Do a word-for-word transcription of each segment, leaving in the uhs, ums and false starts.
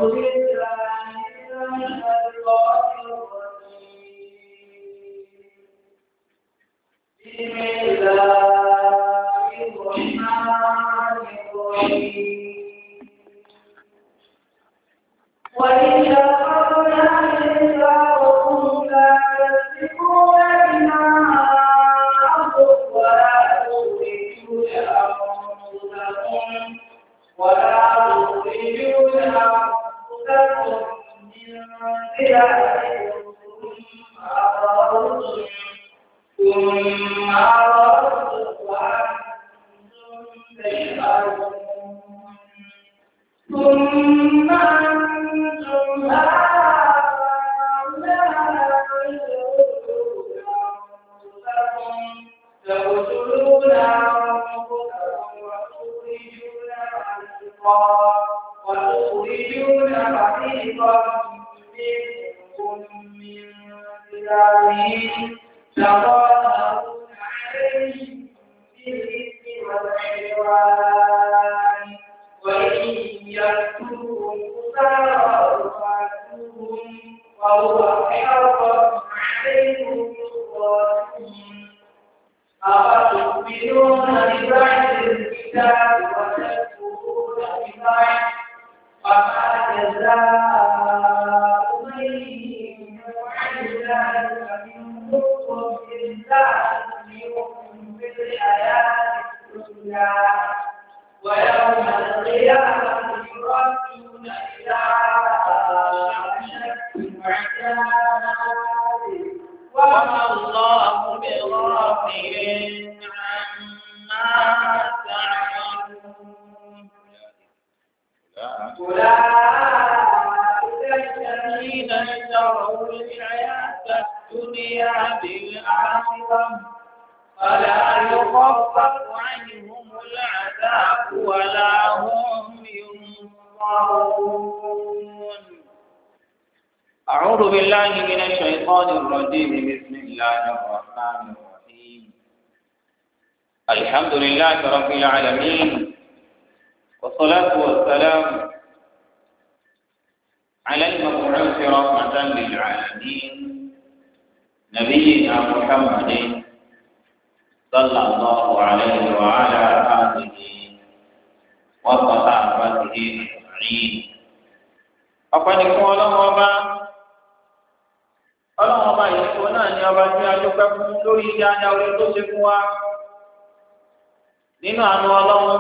أعوذ بالله من الشيطان الرجيم بسم الله الرحمن الرحيم الحمد لله رب العالمين والصلاة والسلام على المبعوث رحمة للعالمين نبينا محمد صلى الله عليه وعلى آله وصحابته أجمعين أقول لكم ọba ọlọ́run ọba yìí kó náà ní ọba tí a dúpẹ́ fún lórí ìdí ajá orí tó ṣe fún wa nínú àánú ọlọ́run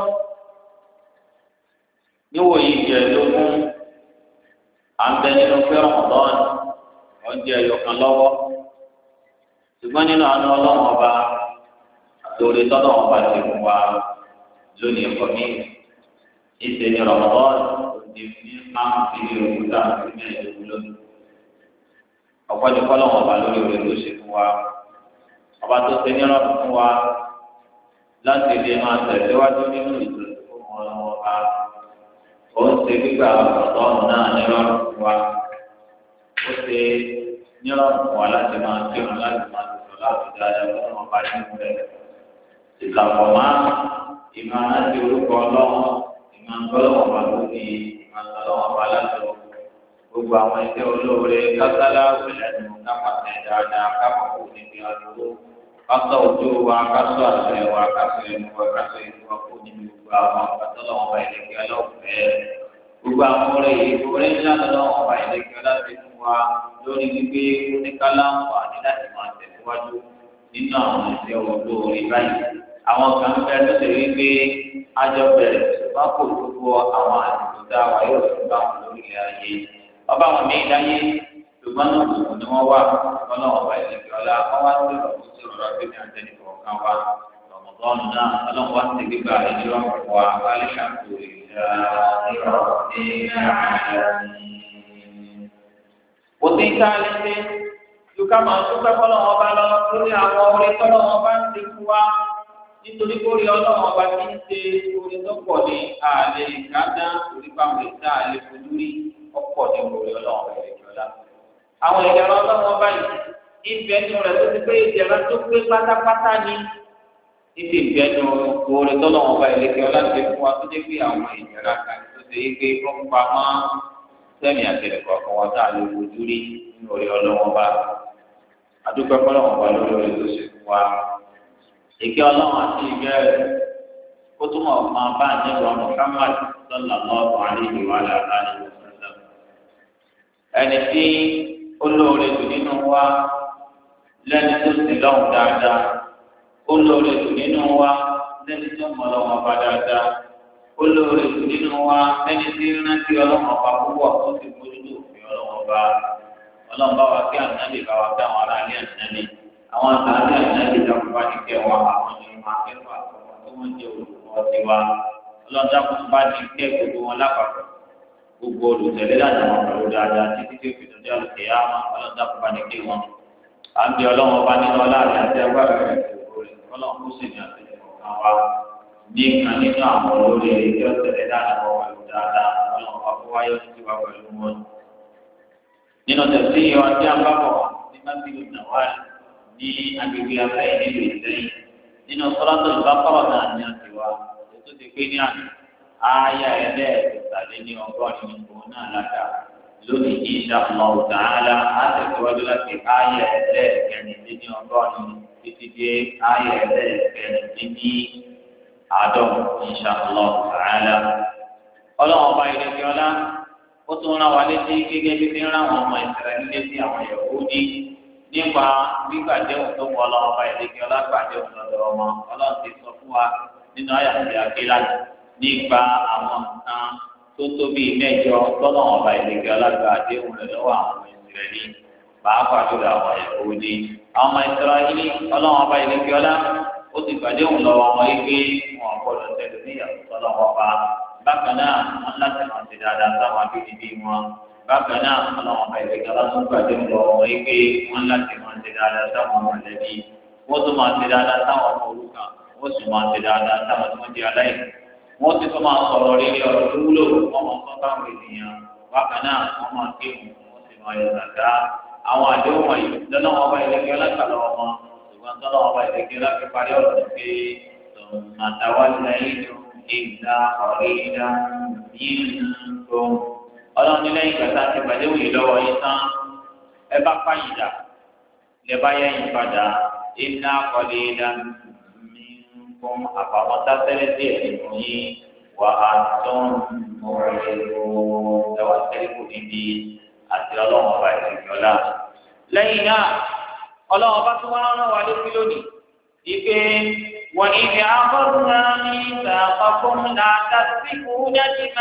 níwòye ìjẹ́lógún à ń bẹ nínú pé ọ̀dọ́n ọjọ́ ẹ̀yọ kan lọ́wọ́ ṣùgbọ́n nínú àánú ọlọ́run ọba lórí tọ́lọ́run ọba ti fún wa lónìí ẹ̀kọ́ mi ìṣe ní ọ̀dọ́n òní ní máa ń fi òkúta sí mẹ́ẹ̀ẹ́dógún lónìí. ọ̀pọ̀ ní kọ́lọ́wọ́n ọba lórí orí tó ṣe fún wa ọba tó ṣe ní ọ̀rọ̀ fún wa láti lè máa tẹ̀síwájú nínú ìtòsí fún wọn lọ́wọ́ bá ó ń ṣe gbígbà ọ̀dọ́ náà ní ọ̀rọ̀ fún wa ó ṣe ní ọ̀rọ̀ fún wa láti máa kírun láti máa tẹ̀sọ̀ láti dáadáa fún ọba nínú rẹ̀ ìkàpọ̀ máa ìmọ̀ láti orúkọ ọlọ́wọ́ ìmọ̀ ọlọ́wọ́ ọba lórí ìmọ̀ ọlọ́wọ́ ọba látọ̀ gbogbo àwọn ẹgbẹ́ olóore kásálà òṣèlú kápákẹ́ dáadáa kápákó níbi àdúgbò kásọ̀ ojú wa kásọ̀ àṣẹ wa kásọ̀ ẹnu wa kásọ̀ ẹnu wa kó níbi gbogbo àwọn akátọ́lọ́ wọn bá ìlẹ̀kẹ́ ọlọ́ọ̀fẹ́ gbogbo àwọn ọ̀rẹ́ yìí ọ̀rẹ́ ńlá lọ́wọ́ wọn bá ìlẹ̀kẹ́ ọlọ́ọ̀fẹ́ fún wa lórí gbígbé oníkálá àǹfààní láti máa tẹ̀síwájú nínú àwọn ẹgbẹ́ olóore báyìí àwọn kan fẹ́ tó ṣe wípé ájọ bẹ̀rẹ̀ ṣùgbọ́n kò gbogbo àwọn àdìgbò dá wa yóò tún bá wọn lórí ayé ọba àwọn míín dáyé ṣùgbọ́n náà lòun ni wọ́n wà ọlọ́run ọba ìlẹ̀kẹ́ ọlá wọ́n wá sí ọ̀rọ̀ tó ṣe ọ̀rọ̀ abẹ́mi àtẹnìkọ̀ kan wá ọ̀mọ̀tọ́nù náà ọlọ́run wá sí gbígbà ẹni lọ́rùn wa wálé ṣàkóso ìlera ìrọ̀ ní àárẹ̀. kò sí ká lẹ́sẹ̀ lùkà máa ń dúpẹ́ fọlọ́run ọba lọ lórí àwọn orin tọ́lọ́run ọba ń ti fún wa nítorí kórè ọlọ́run ọba kì í ṣe orin tó pọ̀ ní àlè ìkádá orí báwọn ìta àlè fojú rí ọ̀pọ̀ ní orí ọlọ́run ìjọba. àwọn ìjọba ọlọ́run ọba yìí ìbẹ́nu rẹ̀ tó ti pé ìjọba tó pé pátápátá ní ibi ìbẹ́nu orí tọ́lọ́run ọba ìlẹ̀kẹ́ ọlá ti fún wa tó dé pé àwọn ìjọba kan tó ṣe é pé wọ́n pa mọ́ sẹ́mi àtẹ̀lẹ̀kọ̀ kan wọn tá a lè fojú rí nínú orí ọlọ́wọ́n bá adúpẹ́ fọlọ́wọ́n bá lórí orí tó ṣe fún wa ìkẹ́ ọlọ́wọ́n àti ìgbẹ́ rẹ̀ kó tó mọ̀ máa bá àjẹwò Muhammad sallallahu alaihi wa alihi wasallam ẹni tí ó lóore jù nínú wa lẹ́ni tó sì lọ́hùn dáadáa ó lóore jù nínú wa lẹ́ni tó mọ̀ lọ́wọ́ bá dáadáa ó lóore jù nínú wa lẹ́ni tí rántí ọlọ́wọ́ bá púpọ̀ tó sì bójú tó fi ọlọ́wọ́ bá ọlọ́wọ́ bá wa kí ànábì bá wa kí àwọn ará ilé ànábì àwọn àtàlẹ́ ànábì dákun bá ní kẹ́ wọn àwọn ènìyàn máa kẹ́kọ̀ọ́ àkọ́kọ́ tó wọ́n jẹ́ olùkọ́ tiwa ọlọ́dà kò bá ní kẹ́ gbogbo wọn lápapọ̀ gbogbo olùtẹ̀lé láti wọn pẹ̀lú dáadáa títí tí ó fi dọ̀jọ́ àlùkè yá wọn ọlọ́dà kò bá ní kẹ́ wọn. à ń bí ọlọ́wọ́n bá nínú ọlá rẹ̀ àti agbára rẹ̀ ìṣòro rẹ̀ ọlọ́wọ́n kó sì ní àtẹ̀jọ́ kan wá ní kan nínú àwọn olórí ẹjọ́ tẹ̀lé láti wọn pẹ̀lú dáadáa ọlọ́wọ́n bá fún wáyé sí wa pẹ̀lú wọn. nínú tẹ̀sí ìwà tí a bá bọ̀ ní mẹ́tìlú nàwárí ní agbègbè afẹ́ ìlú ìsẹ́yìn nínú sọ́látò ìbáfọ̀rọ̀ náà ní àtiwá ètò ti pé ní àná ààyè ẹlẹ́ẹ̀kẹtàlẹ́ ní ọgọ́rin nìkan náà lága lónìí insha Allah ta'ala àtẹ̀síwájú láti ààyè ẹlẹ́ẹ̀kẹrìnlẹ́ ní ọgọ́rin títí dé ààyè ẹlẹ́ẹ̀kẹrìnlẹ́ ní àádọ́rùn insha Allah ta'ala. ọlọ́run ọba ìrẹsì ọlá ó tún rán wa létí gẹ́gẹ́ bí fi ń rán àwọn ọmọ Ísírẹ́lì létí àwọn Yẹhudi nípa gbígbàdéhùn tó wọ ọlọ́run ọba ìrẹsì ọlá gbàdéhùn lọ́dọ̀ ọmọ ọlọ́run ti sọ fún wa nínú àyàfi àgbélá nípa àwọn nǹkan tó tóbi mẹ́jọ tọ́nà ọba ìrẹsì ọlá gbàdéhùn rẹ̀ lọ́wọ́ àwọn Ísírẹ́lì pàápàá jùlọ àwọn Yẹhudi àwọn ọmọ Ísírẹ́lì ọlọ́run ọba ìrẹsì ọlá ó ti gbàdéhùn lọ́wọ́ wọn yìí pé wọn gbọ́dọ̀ tẹ̀lé níyàwó tọ́lọ́ wọn bá bákan náà wọn láti máa ti dáadáa sáwọn abínibí wọn bákan náà ọlọ́wọ́n ọba ìrẹ̀kẹ́ ọlọ́sùn gbàdéhùn lọ́wọ́ wọn yìí pé wọn láti máa ti dáadáa sáwọn mọ̀lẹ́bí wọ́n tún máa ti dáadáa sáwọn ọmọ òrukàn wọ́n sì máa ti dáadáa sáwọn tí wọ́n di aláìní wọ́n ti tún máa sọ̀rọ̀ rírí ọ̀rọ̀ tó wúlò wọ́n máa sọ fáwọn ènìyàn bákan náà wọ́n máa kéwòn wọ́n sì máa yọ zàká àwọn àdéhùn wọ̀nyí lọ́wọ́ ọba ìrẹ̀kẹ́ ọlọ́sàlọ́ wọn ṣùgbọ́n tọ́lọ́ ọba ìrẹ̀kẹ́ ọlọ́sàlọ́ parí ọ̀rọ̀ pé màtàwálẹ́yìn ìlà ọ̀rẹ́dá yíyínkó ọlọ́run ní lẹ́yìn ìgbà tá a ti pàdé òye lọ́wọ́ yín tán ẹ bá pàyìdà lẹ bá yẹ̀yìn padà ìlà ọ̀rẹ́dá mímú àpamọ́ sásẹ́lẹ̀ sí ẹ̀sìn fún yín wà á tún mọ̀rẹ́lẹ́wọ́ ẹwà sẹ́lẹ̀kù níbi àti ọlọ́run ọba ìṣèjọ́lá. lẹ́yìn náà ọlọ́run ọba tó wá rán wa létí lónìí ìpè وإذ أخذنا ميثاقكم لا تسفكون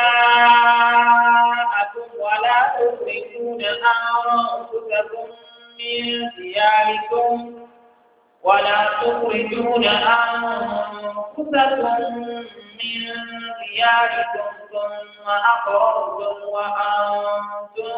دماءكم ولا تخرجون أنفسكم من دياركم ولا تخرجون أنفسكم من دياركم ثم أقررتم وأنتم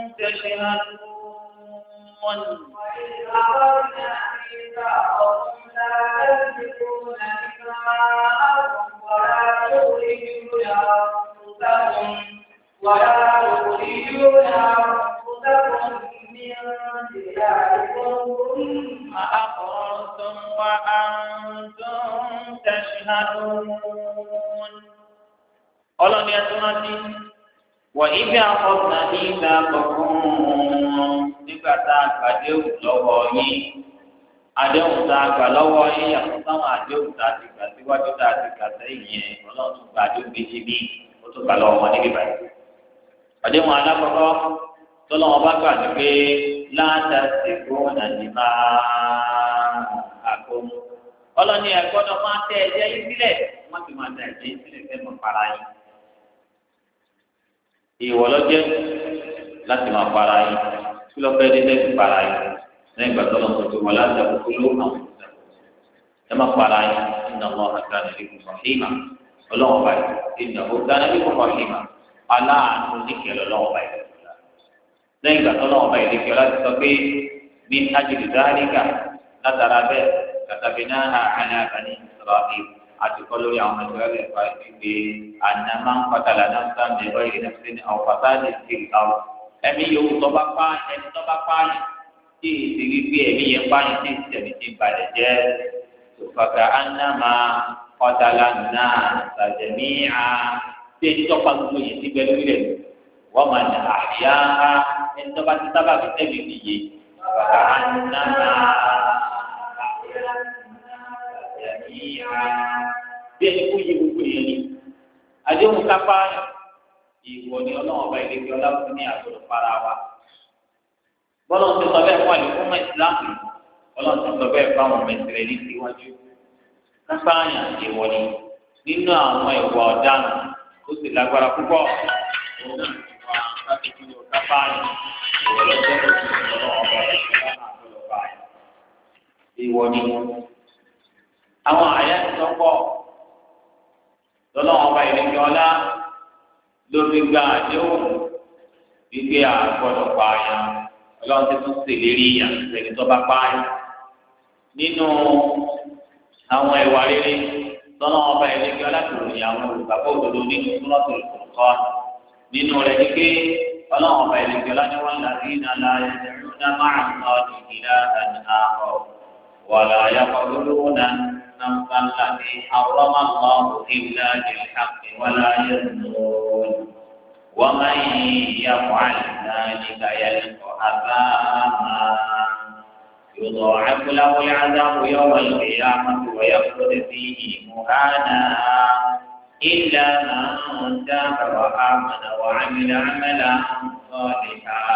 تشهدون وإذ أخذنا ميثاقكم لا تسفكون دماءكم ولا تخرجون أنفسكم ولا تخرجون أنفسكم من دياركم ثم أقررتم وأنتم تشهدون. ọlọ́ni ẹ̀sùn rántí wọ̀ ibi àkọ́sùnà ní ìgbà kọ̀ọ̀kan nígbà tá a gbàdé lọ́wọ́ yín àdéhùn tá a gbà lọ́wọ́ yín yàtọ̀ sáwọn àdéhùn tá a ti gbà síwájú tá a ti gbà sẹ́yìn yẹn ọlọ́run tún gba àdéhùn méjì bí ó tún gbà lọ́wọ́ wọn níbí báyìí. àdéhùn alákọ̀ọ́kọ́ tọ́lọ́wọ́n bá gbà ní pé láńdàsí fún nàìjíríà àgbo ọlọ́ni ẹ̀gbọ́dọ̀ máa tẹ ẹ̀jẹ̀ yín sílẹ̀ wọ́n ti máa tẹ ẹ̀jẹ̀ yín sílẹ̀ fẹ́ mọ̀ para yín. ìwọ lọ́jẹ́ láti máa para yín kí ló fẹ́ dé tẹ́sí para yín lẹ́yìn ìgbà tọ́lọ́ tó ti wọ́n láti àkókò ló hàn ẹ má para yín iná ọmọ àgbà nílé kò fàhímà ọlọ́wọ́n báyìí iná ọgbà nílé kò fàhímà aláàánú níkẹ́ lọ́wọ́ báyìí lẹ́yìn ìgbà tọ́lọ́ ọba ìdíkẹ́ láti sọ pé bí ájìlì dáríkà látara bẹ́ẹ̀ kàtàbí náà àná àbáni sọ̀rọ̀ àti kọ́ lórí àwọn ọmọ ìṣẹ́lẹ̀ ẹ̀fà ìgbé ànàmá ń pàtàlà náà sáńdé báyìí ní ẹ̀fẹ́ ní àwọn pàtàlì sí ìkàwọ́ ẹ̀mí yòówù tọ́ba pa ẹni tọ́ba pa tí èsì wípé ẹ̀mí yẹn pa ní tí ìsẹ̀mí ti balẹ̀ jẹ́ tòfàkà ànàmá pàtàlà náà sàjẹ̀mí à tí ẹni tọ́pa gbogbo yẹn ti bẹ lórí rẹ̀ ọmọ ní àyà ẹni tó bá ti sábà fi tẹ́lẹ̀ nìyí bàbá ànánà bí ẹni kó yẹ gbogbo yẹn ni àdéhùn kápá ìwọ ni ọlọ́run ọba ìlẹ́gbẹ́ ọlọ́run ní àgbọ̀dọ̀ para wa bọ́lá ti sọ bẹ́ẹ̀ fún àlékún mọ́ ìsìláàmù ọlọ́run ti sọ bẹ́ẹ̀ fún àwọn ọmọ ìsirẹ̀ ní tiwájú kápá àyàn ìwọ ni nínú àwọn ìwà ọ̀daràn tó sì lágbára púpọ̀ òun náà ti wá láti fi kápá àyàn ìwọ lọ́jọ́ ọlọ́run ọba ìlẹ́gbẹ́ ọlọ́run ìwọ ni àwọn àyà tó pọ̀ lọ́lọ́wọ́n ọba ìrìnkì ọlá ló fi gba àdéhùn gbígbé àgbọ̀dọ̀ pààyà ọlọ́run ti tún ṣèlérí ìyà lẹ́ni tó bá pààyà nínú àwọn ìwà rere lọ́lọ́wọ́n ọba ìrìnkì ọlá tó ròyìn àwọn olùgbàgbọ́ òdodo nínú súnmọ́tò ìkọ̀kọ́ nínú rẹ̀ ní pé ọlọ́wọ́n ọba ìrìnkì ọlá ní wọ́n láti iná láàyè ẹ̀rọ náà máa ń lọ ìdílé àti ولا يقتلون النفس التي حرم الله إلا بالحق ولا يزنون ومن يفعل ذلك يلقى أثاما يضاعف له العذاب يوم القيامة ويخلد فيه مهانا إلا من تاب وآمن وعمل عملا صالحا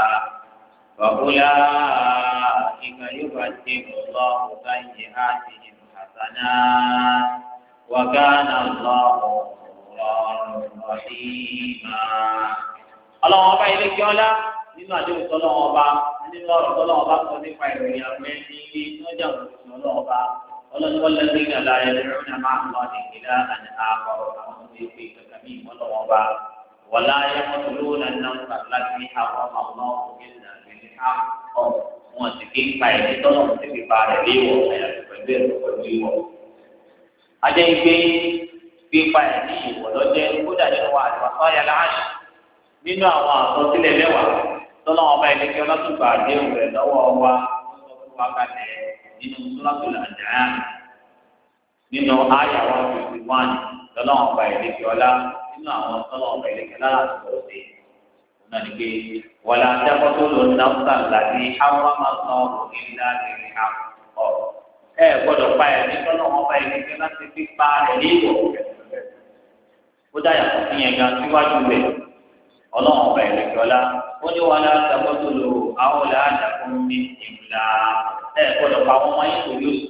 فأولئك يبدل الله سيئاتهم حسنات وكان الله غفورا رحيما. Ọlọ́run ọba ilé kí ọlá nínú àdéhùn tọ́lọ́run ọba nínú ọ̀rọ̀ tọ́lọ́run ọba sọ nípa ìròyìn àwọn ẹni ilé tí wọ́n jà wọ́n lóṣù ọlọ́run ọba ọlọ́run wọ́n lẹ́nu ìgbà láàyè lẹ́rú náà máa ń lọ ní ìlà àti àkọ́ àwọn tó ti fi kankan ní ìmọ̀lọ́wọ́ ọba wọ́n láyé mọ́tò lówó náà náà láti àwọn ọmọ ọmọ ọ wọn sì ké pa ẹni tọ́lọ̀ ti fi pa rẹ̀ léwọ̀ ẹ̀yàtọ̀ pẹ̀lú ẹ̀rọ pẹ̀lú ìwọ̀. ajẹ́ ìgbé pípa ẹ̀ ní ìwọ̀ lọ́jẹ́ kódà nínú wa àti wàhálà yà láàyè nínú àwọn àkọsílẹ̀ mẹ́wàá tọ́lọ̀ ọba ẹni kí ọlọ́tùgbà àdéhùn rẹ̀ lọ́wọ́ wa sọ fún wa kalẹ̀ nínú suratul An'am nínú àyà one fifty one tọ́lọ̀ ọba ẹni kí ọlá nínú àwọn tọ́lọ̀ ọba ẹni kí ọlá àti ọ̀sẹ̀ nàdìgbé wàlá àdàkọ́tò ló nàfà láti hàwámà sọ̀rọ̀ ìlà ìrìn àpò ẹ gbọ́dọ̀ pa ẹ̀ ní tọ́lọ̀ wọn bá ilé kí láti fi pa ẹ̀ ní ìwọ̀ ó dáyà fún fi yẹn gan síwájú rẹ̀ ọlọ́run ọba ilé kí ọlá ó ní wàlá àdàkọ́tò ló àwọn ọ̀là àdàkùn ní ìlà ẹ gbọ́dọ̀ pa wọn wáyé torí oṣù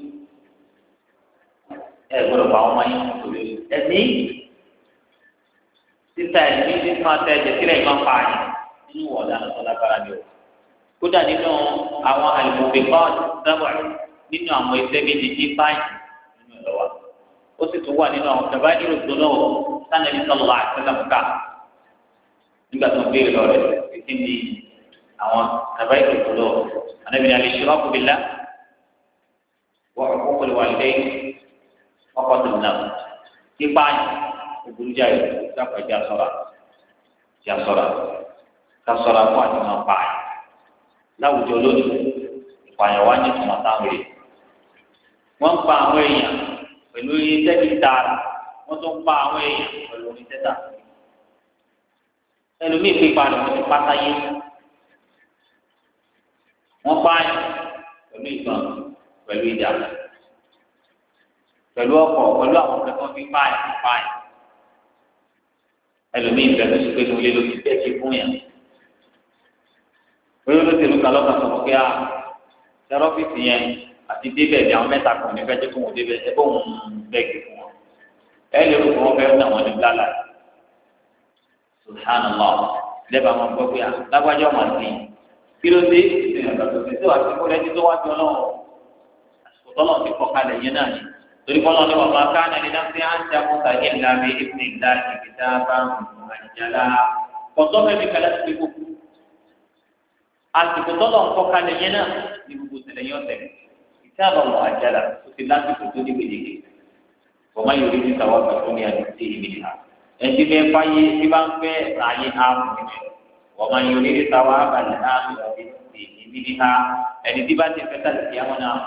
ẹ gbọ́dọ̀ pa wọn wáyé torí oṣù ẹ̀mí títa ẹ̀mí tí máa tẹ ẹ̀jẹ̀ sílẹ̀ máa pa àyè nínú wọ̀ọ́dà ọ̀làgbára ni o kódà nínú àwọn àlùmọ̀bí kọ́ọ̀tù sábà nínú àwọn ẹgbẹ́ méjì tí báyìí nínú ìlọ́wà ó sì tún wà nínú àwọn kẹfà ìrò tó lọ́wọ́ sanabi sọlá àtẹlẹmùká nígbà tó ń béèrè lọ rẹ títí di àwọn kẹfà ìrò tó lọ́wọ́ anabi ní alẹ́ ṣọ́ọ́ kùbìlá wọ́n kọ́ kọ́lé wà lẹ́yìn ọkọ̀ tó nà tí báyìí ògùnjà yìí dákọ̀ ìjà sọ̀rọ̀ ìjà sọ̀rọ̀ ká sọ̀rọ̀ fún àti máa pa àyè láwùjọ lónìí ìpààyàn wá ní ìtumọ̀ táwọn èèyàn wọ́n ń pa àwọn èèyàn pẹ̀lú iṣẹ́ títa wọ́n tún pa àwọn èèyàn pẹ̀lú iṣẹ́ tà ẹlòmíì pípa rẹ̀ wọ́n ti pátá yé wọ́n pa àyè pẹ̀lú ìgbọ̀n pẹ̀lú ìjà pẹ̀lú ọkọ̀ pẹ̀lú àwọn akẹ́kọ̀ọ́ fi pa àyè pa àyè ẹlòmíì bẹ̀rẹ̀ sí pé nílé ló ti bẹ́ẹ̀ ti fún yàn bóyá ló ti lu kalọ́ kan sọ̀rọ̀ pé a tẹ́rọ́fìsì yẹn àti débẹ̀ ní àwọn mẹ́ta kan ní fẹ́ẹ́ fún wọn débẹ̀ ẹ bó ń bẹ́ẹ̀kì fún wọn ẹ lè rò fún wọn fẹ́ẹ́ náà wọn ní blala subhanallah lẹ́bàá wọn gbọ́ pé a lágbájọ́ wọn sí kí ló dé ìsìn àgbà tó ti tó àti kó lẹ́ni tó wájú ọlọ́run àsìkò tọ́lọ̀ ti kọ́ kalẹ̀ yẹn náà ni torí kọ́lọ́ ni wọ́n máa ká náà ní dáńtí à ń ṣe àkóso àyè ńlá bí ìpín ìlà ìgbìta bá ń àjàlá kọ́tọ́ fẹ́mi kalẹ̀ ti fi kókó àsìkò tọ́lọ̀ ń kọ́ kalẹ̀ yẹn náà ní gbogbo ìṣẹ̀lẹ̀ yẹn ọ̀sẹ̀ ìṣẹ́ àbọ̀wọ̀ àjàlá ó ti lásìkò tó ní gbèdéke wọ́n máa yọrí níta wá pẹ̀lú ní àdúgbò ìbí nìyà ẹtí bẹ́ẹ̀ fáyé tí bá ń fẹ́ ráyé áàmù nínú wọ́n máa yọrí níta wá balẹ̀ áàmù ìbí nìyà ẹni tí bá ti fẹ́ tàbí kí àwọn náà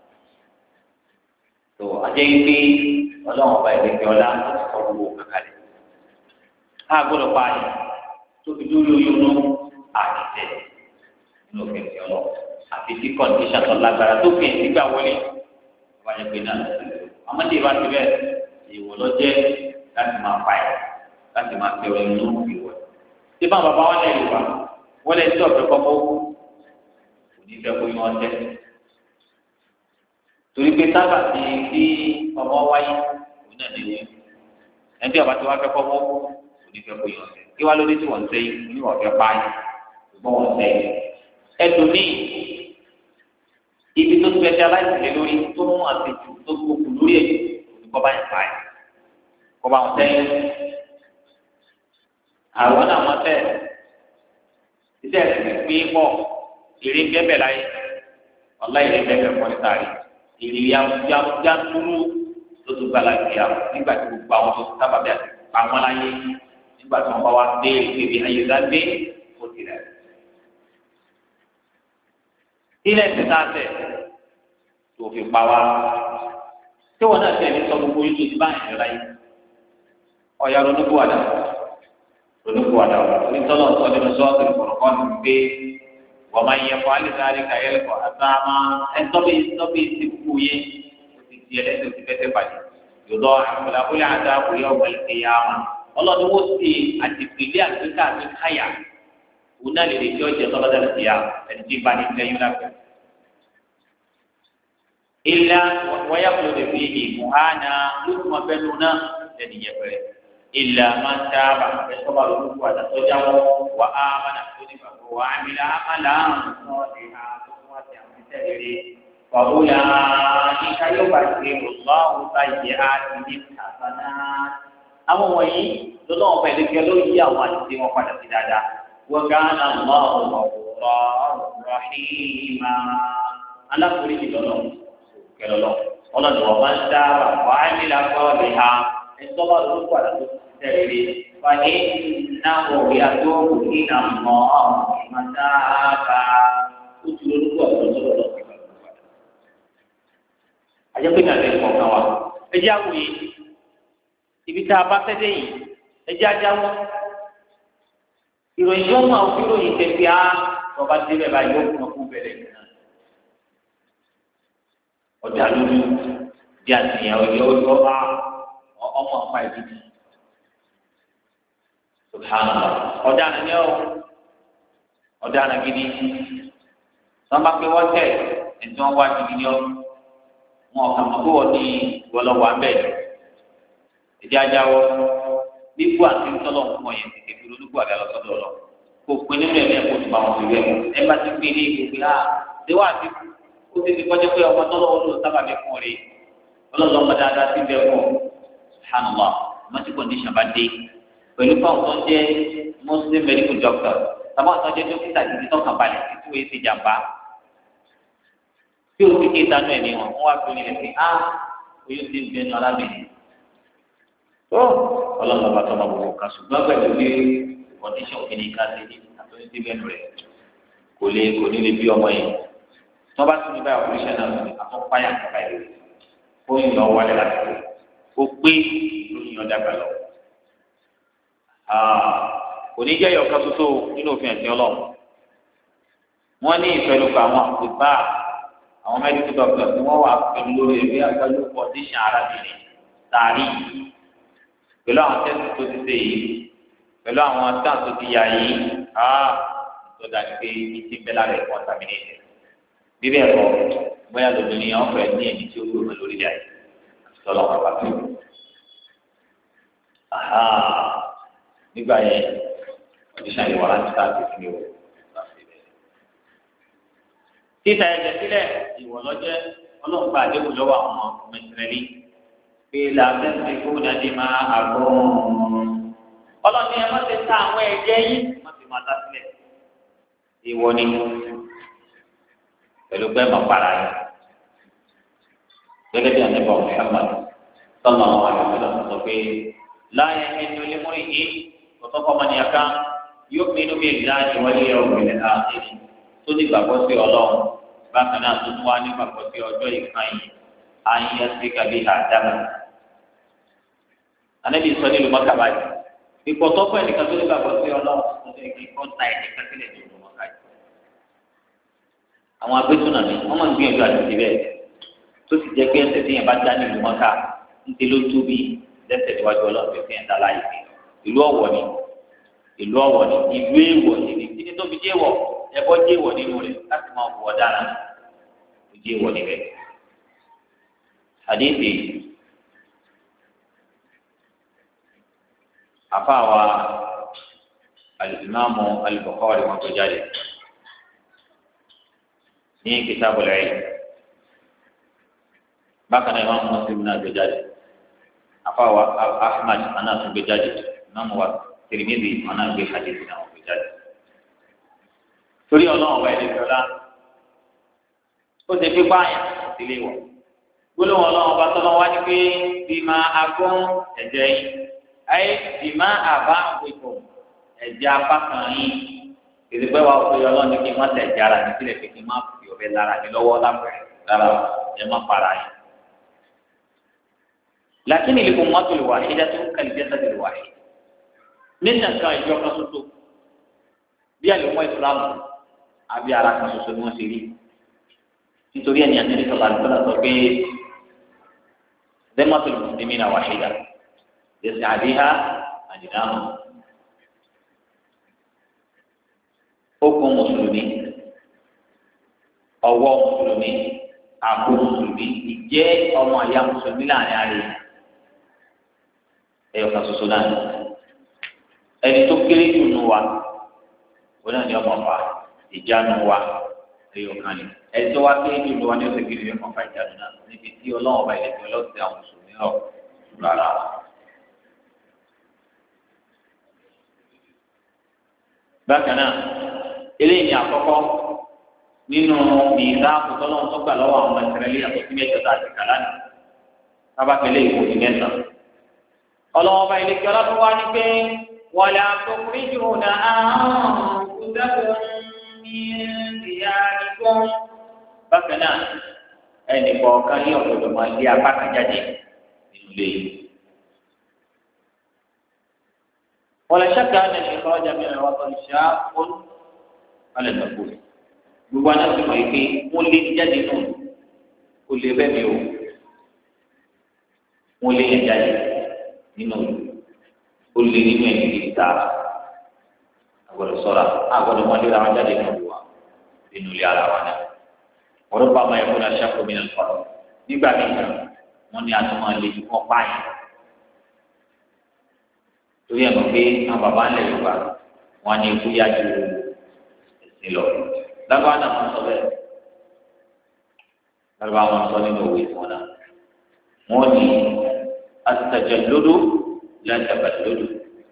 tó ajẹ́ yìí pé ọlọ́run ọba ìrèké ọlá sọ gbogbo kàkàlẹ̀ á gbọ́dọ̀ pa àyè tó fi lórí oyún náà àdìsẹ́ nínú òfin ti ọlọ́ àti tí kọ́ndíṣà tó lágbára tó fi ìgbà wọlé wáyé pé náà ọmọdé bá ti bẹ́ẹ̀ ìwọ lọ jẹ́ láti máa fa ẹ̀ láti máa tẹ ọ̀rọ̀ inú ìwọ. tí bá bàbá wọn lẹ́yìn wa wọ́n lè tí ọ̀fẹ́ kọ́kọ́ kò ní fẹ́ kó yún ọtẹ́ torí pé sábà ti kí ọmọ wáyé òun náà lè wí ẹni tí ọba ti wá fẹ́ kọ́kọ́ kò ní fẹ́ kó yún ọtẹ́ kí wá lóde tí wọ́n ń sẹ́yìn oníwọ̀n fẹ́ pààyàn ṣùgbọ́n wọ́n sẹ́yìn ẹlòmíì ibi tó specialize lé lórí tó mú àtẹjù tó gbókù lórí ẹ̀ kọ́ bá yẹn pààyàn kọ́ bá wọn sẹ́yìn àwọn náà wọ́n tẹ̀ iṣẹ́ ẹ̀sìn pín pọ̀ èrè ń bẹ́ẹ̀ láyé ọ̀la èrè ń bẹ́ẹ̀ fọ́ níta rí èrè ya túrú tó tó gbala ìyá nígbà tí gbogbo àwọn tó sábà bí àti pamọ́ láyé nígbà tí wọ́n bá wá dé ìgbèbí ayé dáadé ó ti rẹ̀. ilẹ̀ ti náà tẹ̀ tó fi pa wá tí wọ́n náà tẹ̀ ní sọ gbogbo yìí tó ti bá yẹn láyé ọ̀yà ronúkú àdá ronúkú àdá onítọ́lọ́ sọ nínú sọ́ọ̀tì ìfọ̀rọ̀kọ́ ní pé wọ́n máa yẹ fún alẹ́sàárì kàyẹ́ lẹ́kọ̀ọ́ àtàmà ẹ̀ńtọ́bí ẹ̀ńtọ́bí ti kú yé o ti di ẹlẹ́sìn ti fẹ́ẹ́ bàjẹ́ yòdọ̀ àkùlà kúlẹ̀ àti àkùlẹ̀ ọ̀gbẹ̀lẹ̀ kẹyàmà ọlọ́dún wo ti àtìpìlẹ̀ àtìká àti káyà òun náà lè lè fi ọjà tọ́lọ́dà lè fìyà ẹni tí bá ní lẹ́yìn lápẹ̀. ilà wáyà kúlò lè fi ìmú hánà lókùnmọ́ fẹ́ lónà lẹ́nu yẹpẹrẹ ilà máa ń dábà ẹ̀sọ́ bá lóko àtàtọ́jà wọn wà á mánà tó ní bàbá wa á nílá àmàlà ọ̀sán ọ̀dẹ̀ àti àwọn ìtẹ̀lẹ̀ wàhùlà ìka yóò bá ti rò lọ́wọ́ báyìí á ti ní àbáná. àwọn wọ̀nyí lọ́nà ọ̀pẹ ẹ̀lẹ́gẹ́ ló yí àwọn àti wọn padà sí dáadáa wọ́n ká náà lọ́wọ́ ọ̀rọ̀ rọ̀hìmá alákùnrin lọ́nà kẹlọ́lọ́ ọlọ́dún wọn máa ń dábà wà á nílá kọ́ọ̀lì ha ẹ̀sọ́ bá lóko àtàtọ́ tẹ̀lé wáyé náà wọ̀ yàtọ̀ òkè náà mọ́ ìmọ̀tàbà ó ti lórúkọ ọ̀dọ́ lọ́dọ̀ àjẹpẹ́ ní àlẹ́ ìkọ̀ọ̀kan wa ẹjẹ́ àwòye ibi tá a bá fẹ́ dé yìí ẹjẹ́ ajáwọ́ ìròyìn yóò máa fi ròyìn tẹ̀sí á lọ́ba débẹ̀ báyìí yóò kún ọkùnrin bẹ̀rẹ̀ ọjà lórí bí àtìyàn ọjọ́ ọjọ́ bá ọmọ ọ̀pá ìdíjì subhanallah ọ̀daràn ni ọ́ ọ̀daràn gidi wọ́n bá pé wọ́n tẹ̀ ẹ̀sìn wọn wá gidi ni ọ́ wọn kà mọ́ pé wọ́n ní ìwọlọ́wọ́ abẹ́ ìdí ajáwọ́ bíbú àti ntọ́lọ̀ fún ọyẹ tètè fi olúkú àdá lọ sọ́dọ̀ lọ kò pin nínú ẹ̀mí ẹ̀kọ́ tó bá wọn fi rẹ̀ ẹ bá ti gbé ní ìgbésí à déwà àti ó ti ti kọjá pé ọmọ tọ́lọ̀ wọn lò sábà bí fún rè ọlọ́dọ̀ ọmọ dáadáa ti bẹ̀ fún subhanallah mọ́tí kọ́ndíṣàn bá dé pẹ̀lú fáwọn tó ń jẹ́ muslim medical doctor sábà tó ń jẹ́ dókítà títí tó kàn balẹ̀ títí wọ́n ti jàmbá tí o ti ké tanú ẹ̀mí wọn wọ́n wá fi onílẹ̀ pé á oyún ti ń bẹnu alábìnrin tó ọlọ́run bá tọ́ ma bọ̀ ká ṣùgbọ́n pẹ̀lú pé kọ́ndíṣàn òfin ní ká ṣe ní àtúntò ti bẹnu rẹ̀ kò lè kò ní lè bí ọmọ yẹn tí wọ́n bá tún ní báyìí ọ̀pọ̀lọpọ̀ náà lọ́wọ́ àtúnpáyà kọ́kà yìí fóyún lọ wálé láti rẹ̀ ó pé lóyún ọjà gbà lọ. kò ní jẹ́ ìyọ̀kan tuntun nínú òfin ẹ̀sìn ọlọ́run wọ́n ní ìfẹ́lùkọ àwọn àkùbá àwọn mẹ́díkù dọ́kítọ̀ tí wọ́n wà pẹ̀lú lórí ẹ̀rí àgbájú kọ́ndíṣàn arábìnrin tààrí pẹ̀lú àwọn tẹ́sí tó ti ṣe yìí pẹ̀lú àwọn tán tó ti yà yìí á tó dájú pé ìtì bẹ́ẹ̀ lára ẹ̀kọ́ tàbílẹ̀ bíbẹ̀ ẹ̀kọ́ bóyá lóbìnrin yẹn ọ̀fẹ́ ní ẹ̀mí tí ó gbé wọn lórí ayé lọ́lọ́ wọn bá tó. nígbà yẹn kọ́ndíṣàn yìí wà láti sáà tó fi ní o. títa ẹ̀jẹ̀ sílẹ̀ ìwọ̀ lọ́jẹ́ ọlọ́run bá àdéhùn lọ́wọ́ àwọn ọmọ ìsirẹ́lì pé làbẹ́sẹ̀ kó dàdé máa àgọ́ ọlọ́run ni ẹ má ti ta àwọn ẹ̀jẹ̀ yìí má ti máa ta sílẹ̀ ìwọ ni pẹ̀lú pé máa para yẹn gẹ́gẹ́ bí àdébọ̀ Muhammad sọ́nà àwọn àgbẹ̀fẹ́ sọ pé láyé ẹni olómọ́rí yìí tọ́tọ́ kọ́mọ́nìyàn kan yóò pinnu bí ìlà ìwọlé ọ̀gbìn àti tó ní gbàgbọ́ sí ọlọ́run bákan náà tó tún wá ní gbàgbọ́ sí ọjọ́ ìkànnì ayé sí kàbí àdámà. Ànábì sọ nílùú mọ́kàbá yìí ìpọ̀tọ́ fún ẹnìkan tó ní gbàgbọ́ sí ọlọ́run tó ní kí wọ́n ta ẹnìkan sílẹ̀ ní ìlú mọ́ká yìí. àwọn agbésùnà mi wọ́n máa ń gbìyànjú àti ti bẹ́ẹ̀ tó sì jẹ́ pé ẹsẹ̀ tí yẹn bá dá ní ìlú mọ́ká ń ti ló tóbi lẹ́sẹ̀ níwájú ọlọ́run tó fi yẹn dá láyé ìlú ọ̀wọ̀ ni ìlú ọ̀wọ̀ ni ìlú èèwọ̀ ni ní kíni tó fi jẹ́ wọ̀ ẹbọ jẹ́ wọ̀ nínú rẹ̀ láti máa wọ̀ ọ̀daràn kò jẹ́ wọ̀ níbẹ̀. àdéhìí afáwa alìsímáàmù alìbọ̀kọ́rì wọn tó jáde ní kitabul ilm bákan náà ìmáàmù Muslim náà tó jáde afáwa Ahmad náà tó gbé jáde ìmáàmù wa Tirmidhi wọn náà gbé hadith náà wọn tó jáde. torí ọlọ́run ọba ẹni fẹ́lá ó ti fi báyà sílé wọ̀ gbólóhùn ọlọ́run ọba tọ́lọ́ wá ní pé bí máa agún ẹ̀jẹ̀ yìí ayé bìmá àbá àgbègbè ẹ̀jẹ̀ apá kan yìí ìdìbò wa òkè ọlọ́run ní kí n má tẹ̀ ẹ̀jẹ̀ ara mi sílẹ̀ pé kí n má fi ọ̀bẹ lára mi lọ́wọ́ lápẹ̀rẹ̀ lára ẹ̀ má para yìí. làkínì lè kó mọ́tò lè wà ṣẹ́jà tó kàlí jẹ́sà lè wà ṣẹ́. nígbà kan ìjọ kan ṣoṣo bí àlùmọ́ ìsìlámù àbí ara kan ṣoṣo ni wọ́n ṣe rí nítorí ẹni àti ẹni sọ̀rọ̀ àlùfáà sọ pé dẹ́mọ́tò lè mùsùlùmí náà wà ṣẹ́jà yẹsẹ àdéhà àdìdáhùn okùn mùsùlùmí ọwọ́ mùsùlùmí àpò mùsùlùmí ìjẹ́ ọmọ àyà mùsùlùmí láàrin àárẹ ẹyọ kan ṣoṣo náà ẹni tó kéré jù nù wa wọn náà ní ọmọ ọba ìjánu wa ẹyọ kan ní ẹni tó wá kéré jù nù wa ní ọ̀sẹ̀ kiri ẹ̀kọ́ fà ìjánu náà níbi tí ọlọ́wọ́ ọba ìlẹ̀kùn ọlọ́sẹ̀ àwọn mùsùlùmí rọ̀ rárá. bákan náà eléyìí ni àkọ́kọ́ nínú ìdá àkótọ́lọ́wọ́ tó gbà lọ́wọ́ àwọn ìsirẹ́lì àtọ́sí mẹ́jọ tá a ti kàlá ní sábàkẹ́lẹ́ ìwò ní mẹ́sàn. ọlọ́wọ́ bá ilé kí ọlọ́tún wá ní pé wọ́n lè àtọkùnrin jù ní àrùn kúndẹ́kùn ní ìyá ìgbọ́n. bákan náà ẹnì kọ̀ọ̀kan ní ọ̀dọ̀dọ̀ máa lé apá kan jáde nínú ilé yìí. ولا شك أن الإخراج من الوطن شاق على النفوس gbogbo àná ti mọ̀ ike wọ́n lé jáde nù kó lè bẹ́ẹ̀ mi o wọ́n lé yẹn jáde nínú ó lé nínú ẹni kìí ta àgbọ̀dọ̀ sọ̀rọ̀ àgbọ̀dọ̀ wọn lé ra wọn jáde nínú wa nínú ilé ara wa náà wọ́n ló pa ọmọ ẹ̀kọ́ náà ṣàkóso mi náà kọ́ nígbà míì wọ́n ní àtúmọ̀ lè fi wọ́n pààyàn torí ẹ̀ mọ̀ pé àwọn bàbá ńlẹ̀ Yorùbá wọn ní ikú yá ju ẹ̀sìn lọ lágbára náà wọn sọ bẹ́ẹ̀ lágbára wọn sọ nínú òwe wọn náà wọn ní àtàjà lódò látàbà lódò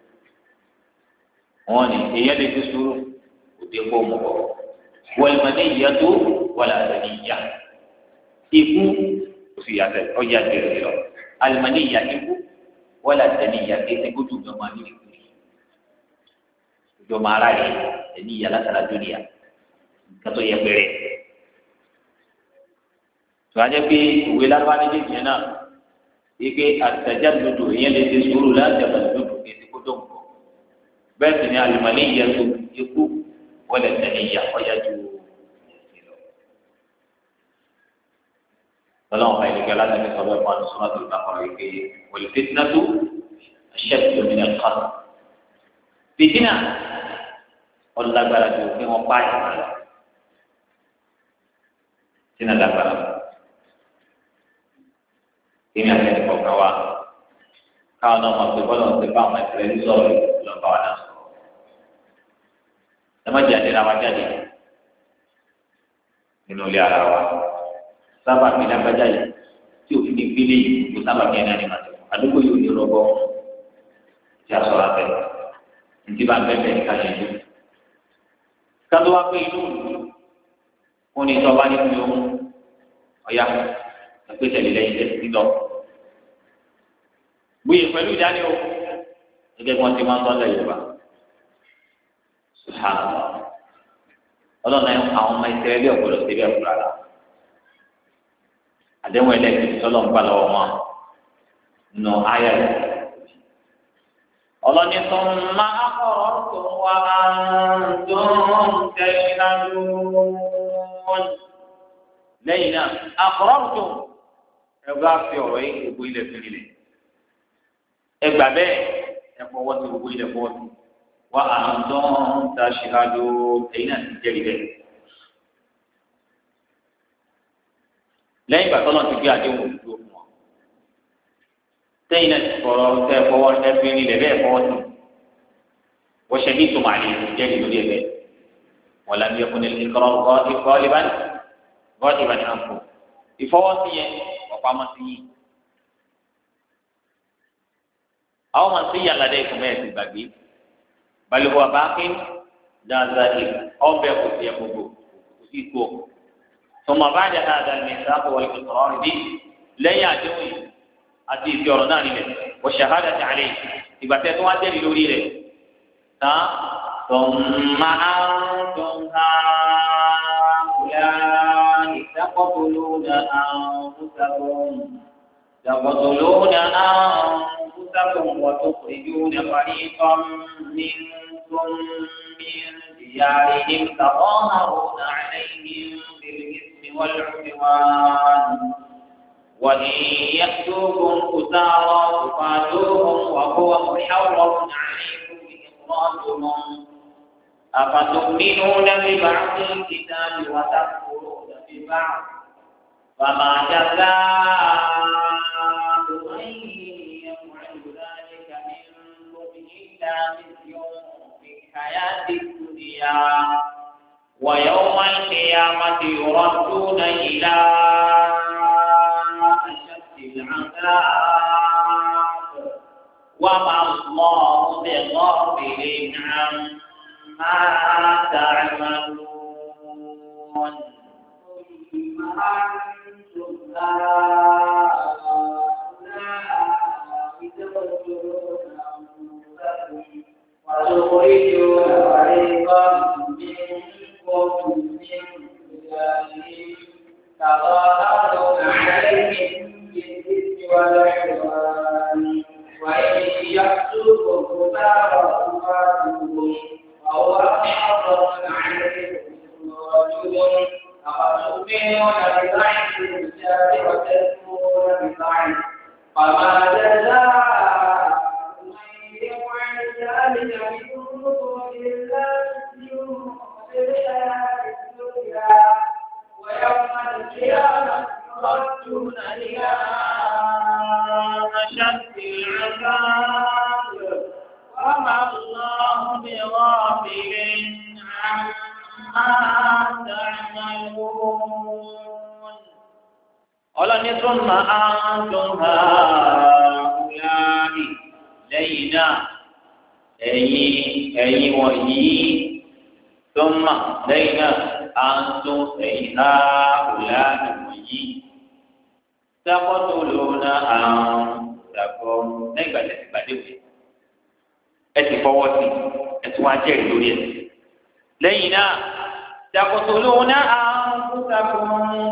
wọn ní èyàn lè fi sùúrù òde kó mọ bọ wọlé ìyàtọ̀ wọlé àtàní ìyá ikú òsì yàtọ̀ ọjà tẹ̀lé lọ alimani ìyá ikú wọ́lá tẹ̀lé ìyá kéde kójú ìjọba ní ìlú ìjọba ara rẹ̀ tẹ̀lé ìyá látara dúnìyà kátó yẹ pẹ̀rẹ̀. tùwájẹ́ pé òwe lárúbá ní méjì náà ike àtẹ̀já dodo ìyẹn lè ti sùúrù láti àbàlẹ̀ dodo kéde kójú nǹkan bẹ́ẹ̀ sì ni alimọ̀lẹ́ ìyá tó ikú wọ́lá tẹ̀lé ìyá ọ̀yá ju ẹ̀sìn lọ. ọlọ́run bá ìdíkẹ́ láti fi sọ bẹ́ẹ̀ fún àdúsùn àti ìbákan ike والفتنة أشد من القتل فتنة الله بارك فيك وقاي فتنة الله بارك فتنة اللي فوقها كانوا ما تقولون تبع ما تقولون زور لو كانوا لما جاء لنا وجدي إنه لي على wa sábà fi lágbájá yìí tí òfin ní gbélé yìí kó sábà fi ẹni àná máa tẹ̀ àdúgbò yìí ò ní rọgbọ tí a sọ̀rọ̀ abẹ ntí bá bẹ́ẹ̀ bẹ́ẹ̀ ká yẹn lé kátó wá pé inú wọn ní sọba ní fi ohun ọ̀yà ẹgbẹ́ tẹ̀lé lẹ́yìn tẹ̀lé sí lọ gbóyè pẹ̀lú ìdání o gẹ́gẹ́ bí wọ́n ti máa ń tọ́lẹ̀ Yorùbá subhanallah ọlọ́run náà àwọn ọmọ ìsirẹ́lẹ̀ ọ̀gbọ́dọ̀ ṣe bẹ́ẹ̀ fúra la àdéhùn ẹlẹ́gbẹ̀ẹ́ sọlọ́ ń gbà lọ́wọ́ wọn nù ayé rẹ̀ ọlọ́ni tó ń má akọ̀rọ̀ tó wà tó ń tẹ̀lé lọ́dún. lẹ́yìn náà akọ̀rọ̀ tó ẹgbẹ́ àfi ọ̀rọ̀ yìí gbogbo ilẹ̀ fi nílẹ̀ ẹgbà bẹ́ẹ̀ ẹ̀fọ́ wọ́n ti gbogbo ilẹ̀ fọ́ sí wà á tó ń ta ṣìláàdó ẹ̀yìn náà ti jẹ́rìí bẹ́ẹ̀. lẹ́yìn ìgbà tọ́lọ́ ti gbé àdéhùn òdúró fún wọn sẹ́yìn náà ti fọ̀rọ̀ tẹ́ fọwọ́ ẹbí nílẹ̀ bẹ́ẹ̀ fọwọ́ sí wọ́n ṣe ní ìtumọ̀ àlè jẹ́rìí lórí ẹ̀ bẹ́ẹ̀ wọ́n làbí ẹkùnrin ìkọ́rọ̀ gọ́ọ̀dì bá ní àǹfọ̀ ìfọwọ́sí yẹn ọ̀pamọ́ sí yìí àwọn máa ń sí yàrá dẹ́ ìfúnmẹ́ ẹ̀ ti gbàgbé balùwẹ̀ àbáké dáadáa ẹ̀ ọ̀bẹ kò sí ẹ̀ gbogbo kò sí ikú ọ̀ tọmọ bá dẹ dáadáa ní ìsáàpọ̀ wọlé kòtòrò rẹ̀ bí lẹ́yìn àdéhùn yìí àti ìfi ọ̀rọ̀ náà nílẹ̀ wọ́n ṣàhádà ti àlẹ́ ìgbà tẹ́ tó wá jẹ́rìí lórí rẹ̀ tán tọ̀mà àtọ̀hà wùlá ìdákọ̀tòlónà àǹfùsàkùn ìdákọ̀tòlónà àǹfùsàkùn wọ́tòkùrìjúnà fàríkàn minkum min diyarihim tadahharuna alayhim بالإثم والعدوان وإن يأتوكم أسارى تقاتلوهم وهو محرم عليكم إخراجهم أفتؤمنون ببعض الكتاب وتكفرون ببعض فما جزاء من يفعل ذلك منكم إلا خزي في الحياة الدنيا ويوم القيامة يردون إلى أشد العذاب وما الله بغافل عما تعملون ثم أنتم هؤلاء تقتلون أنفسكم وتخرجون فريقا منكم من ديارهم تظاهرون عليهم بالإثم والعدوان وإن يأتوكم أسارى تقاتلوهم وهو محرم عليكم إخراجهم أفتؤمنون ببعض الكتاب وتكفرون ببعض فما جزاء من يفعل ذلك منكم إلا خزي في الحياة الدنيا ويوم القيامة يردون إلى أشد العذاب وما الله بغافل عما تعملون ọlọ́ni tó máa ń tún ha ọ̀láàrí lẹ́yìn náà ẹ̀yin ẹ̀yin wọ̀nyí tó mà lẹ́yìn náà à ń tún ẹ̀yin ha ọ̀láàrí wọ̀nyí sábọ́tò lóna àrùn ìdàgbọ́ lẹ́yìn ìgbàlẹ̀ ti gbàdé wẹ̀ ẹ ti fọwọ́ sí ẹ ti wá jẹ́rìí lórí ẹ̀ lẹ́yìn náà sábọ́tò lóna àrùn ìdàgbọ́.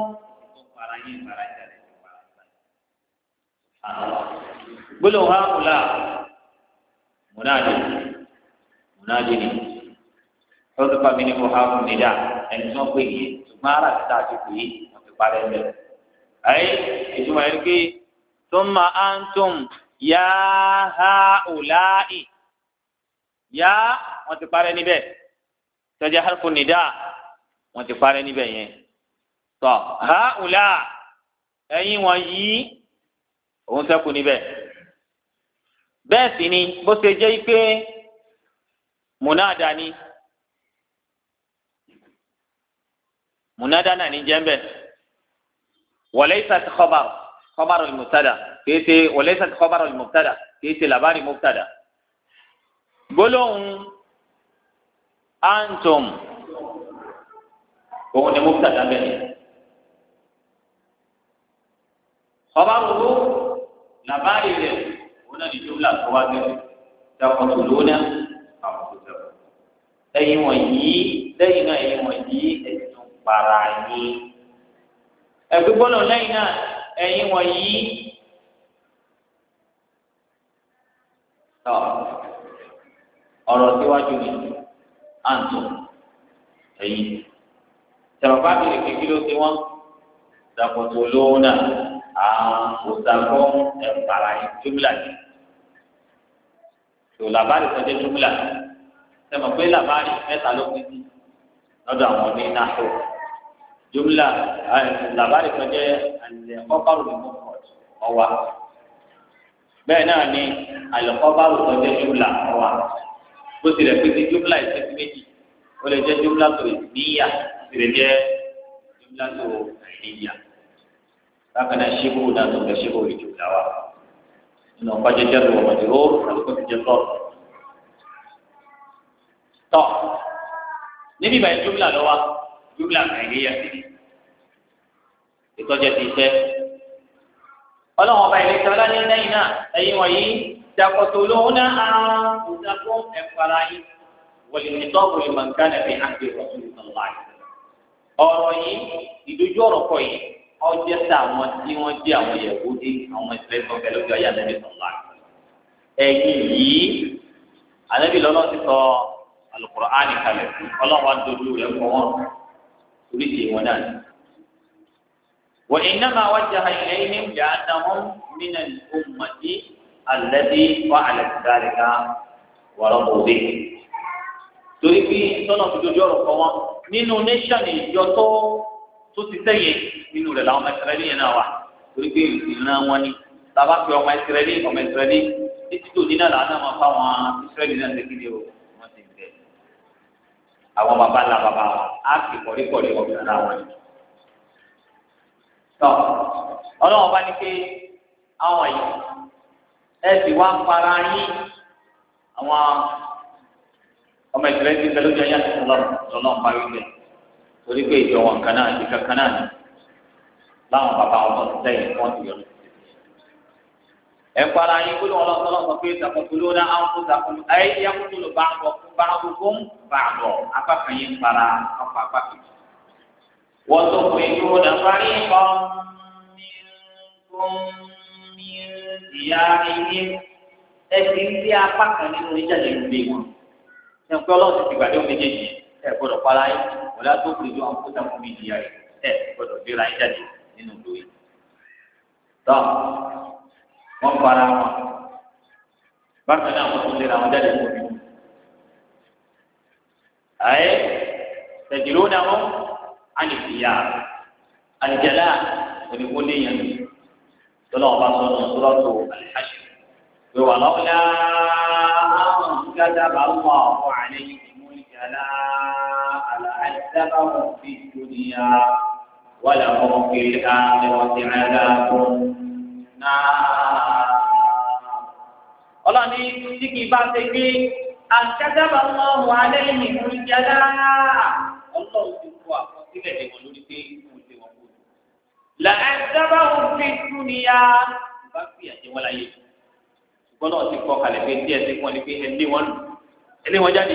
gbólóhùn hàkùlà múnáàdì múnáàdì ni ọdún pàmì ní kò hàkùn nídà ẹni tí wọn pè yìí ṣùgbọ́n ara ti tààtì pè yìí wọn fi parẹ́ ńbẹ. ayé ìtumọ̀ yẹn ké thumma antum yá hàùláì yá wọn ti parẹ́ níbẹ̀ tọ́jà hàkùn nídà wọn ti parẹ́ níbẹ̀ yẹn tọ́ hàùlà ẹ̀yin wọ̀nyí òun ṣẹ́kù níbẹ̀. bẹ́ẹ̀ sì ni bó ṣe jẹ́ pé múnádà ni múnádà náà ní jẹ́ńbẹ̀ walaysat khabar khabar al-mubtada kìí ṣe walaysat khabar al-mubtada kìí ṣe labari mubtada. gbólóhùn antum òun ni mubtada bẹ́ẹ̀ ni khabaruhu labari rẹ̀ ona ni jumla tó wá gbé dàpọ̀tò lónà àwọn tó tẹ̀. ẹ̀yin wọ̀nyí lẹ́yìn náà ẹ̀yin wọ̀nyí ẹ̀yin tó para yín. ẹ̀gbẹ́ gbọ́dọ̀ lẹ́yìn náà ẹ̀yin wọ̀nyí. ọ̀rọ̀ síwájú ni àǹtọ̀ ẹ̀yìn tẹ̀wọ̀pá bèrè kékeré ó ti wọ́n dàpọ̀tò lówó náà àwòsàkọ́ ẹ̀fàrà jumla ni tó làbárì sọ́jẹ́ jumla tẹ̀mọ̀ pé làbárì mẹ́ta ló pín sí lọ́dọ̀ àwọn ní náà jumla làbárì sọ́jẹ́ àlẹ́kọ́bárò ní mọ́kànlá ọwà bẹ́ẹ̀ náà ni àlẹ́kọ́bárò sọ́jẹ́ jumla ọwà bó tilẹ̀ pé ti jumla ìṣẹ́sí méjì ó lè jẹ́ jumla tó ìníyà ó lè jẹ́ jumla tó ìníyà bákan náà ṣíbù náà tó fẹ́ ṣíbù ìjumla wa nínú ọ̀pájẹ́ jẹ́ lọ́wọ́ ọmọdé ó àlùkò ti jẹ́ tọ́ọ̀tù. tọ́ níbi ìbàyẹ̀ jumla lọ́wọ́ jumla ìníyà sí ìtọ́jẹ́ ti iṣẹ́ ọlọ́wọ́n ọba ìlẹ́sẹ̀ ọlá ní lẹ́yìn náà ẹ̀yin wọ̀nyí تقتلون أنفسكم ẹ̀fọ́láyé wọ̀lìmìtọ́ wọ̀lìmọ̀nkánà fi àgbè rọ̀tún ìsọ̀lá yìí. ọ̀rọ̀ yìí ìdójú ọ̀rọ̀ kọ yìí ọjọ́ sí àwọn tí wọ́n jẹ́ àwọn Yẹhudi àwọn ìsirẹ́lì tó ń bẹ lójú ayé ànábì sọ̀lá yìí. ẹ̀yìn yìí ànábì lọ́nà ti sọ Al-Qur'ani kalẹ̀ fún ọlọ́wọ́ dojú rẹ̀ fọ́ wọn oríṣi wọn náà. وإنما وجه إليهم لأنهم من الأمة الذي فعلت ذلك ورضوا به. torí bí sọ́nà fi dojú ọ̀rọ̀ kọ́ wọn nínú nation ìjọ tó tó ti sẹ́yìn nínú rẹ̀ làwọn ọmọ ìsirẹ́lì yẹn náà wà torí pé ìran wọn ni sábà pé ọmọ ìsirẹ́lì ọmọ ìsirẹ́lì títí tó ní náà làwọn náà máa fáwọn ìsirẹ́lì náà ṣe kíni o wọ́n ti bẹ̀. àwọn baba ńlá baba wọn á fi kọ̀ríkọ̀rí ọ̀gbìn náà wọn ni. tọ́ ọlọ́run bá ní pé àwọn yìí ẹ sì wá ń para yín àwọn ọmọ ìṣẹ̀lẹ̀ ti bẹ lójú ayé àti ọlọ́run parí bẹ torí pé ìjọ wọn kan náà ìka kan náà ni láwọn bàbá wọn tó ti sẹ́yìn wọn ti yọ lọ. ẹ para yín kó lóun ọlọ́run ọlọ́run sọ pé takùnkùn ló ná àwọn fún takùn ayé yakutu ló bá ń bọ̀ fún bá ń gbogbo bá ń bọ̀ apá kan yín para apá apá kan. wọ́n tó pé yóò dá parí kan ní kún ní ìyá yín ẹ ti ń dí apá kan nínú ìjáde ìgbé wọn ẹnìkan ọlọ́run ti gbàdé omi jẹjì ẹ gbọ́dọ̀ para yín wọlé tó kiri ju àwọn kóta fún mi ìyá rẹ ẹ gbọ́dọ̀ gbéra yín jáde nínú ìlú yìí. tọ́ wọ́n para wọn bákan náà wọ́n tún lé àwọn jáde fún mi. ayé tẹ̀jìló náà wọ́n á lè fi yá àlìjẹ́lá oníwọlé yẹn lọ́nà ọba sọ̀rọ̀ sọ̀rọ̀ tó àlìhàṣẹ. ولولا أن كتب الله عليهم الجلاء لعذبهم في الدنيا ولهم في الآخرة عذاب النار. ọlọ́ni tí kì í bá ṣe pé أن كتب الله عليهم الجلاء ọlọ́run ti kó àkọsílẹ̀ lé wọn lórí pé kò ṣe wọn kú. لعذبهم في الدنيا bá fi àjẹ wọn láyé gbọ́dọ̀ ti kọ́ kalẹ̀ pé díẹ̀ sí wọn ni pé ẹni wọn lù ẹni wọn jáde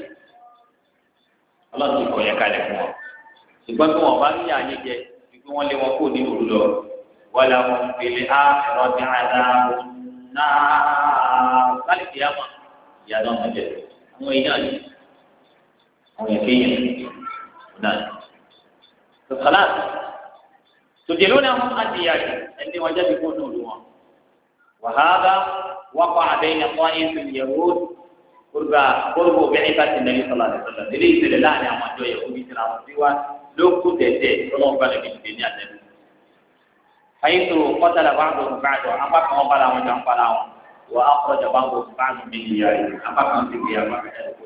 ọlọ́run ti kọ́ yẹn kalẹ̀ fún wọn ṣùgbọ́n tí wọn bá ní àyè jẹ wípé wọ́n lé wọn kó nínú òru lọ wọ́n lé wọn fèlè á ẹ̀rọ ti àdá náà láti fi àmọ́ ìyá náà wọn jẹ àwọn èèyàn yìí àwọn yẹn kéèyàn náà sọ̀kàlá tòjèlú náà wọn á di yàrá ẹni wọn jáde kó nínú òru wọn. وهذا وقع بين طائف اليهود قرب قرب بعثة النبي صلى الله عليه وسلم ليس لله أن يعمل يهود سنا وسوى لو كنت تقول قال في الدنيا النبي حيث قتل بعضهم بعضا أما كما قال وجم قال وأخرج بعضهم بعض من ديارهم أما كما في ديارهم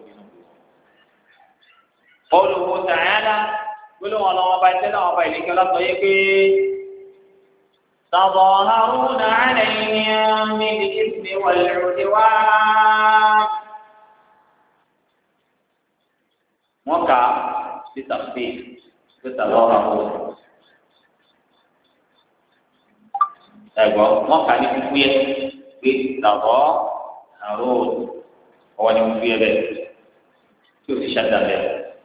قوله تعالى قلوا الله وبيتنا وبيتك لا طيب تظاهرون عليهم بالإثم والعدوان وقع بتخفيف تتظاهرون أيوة وقع بفوية تظاهرون هو المفيد به شوف الشدة به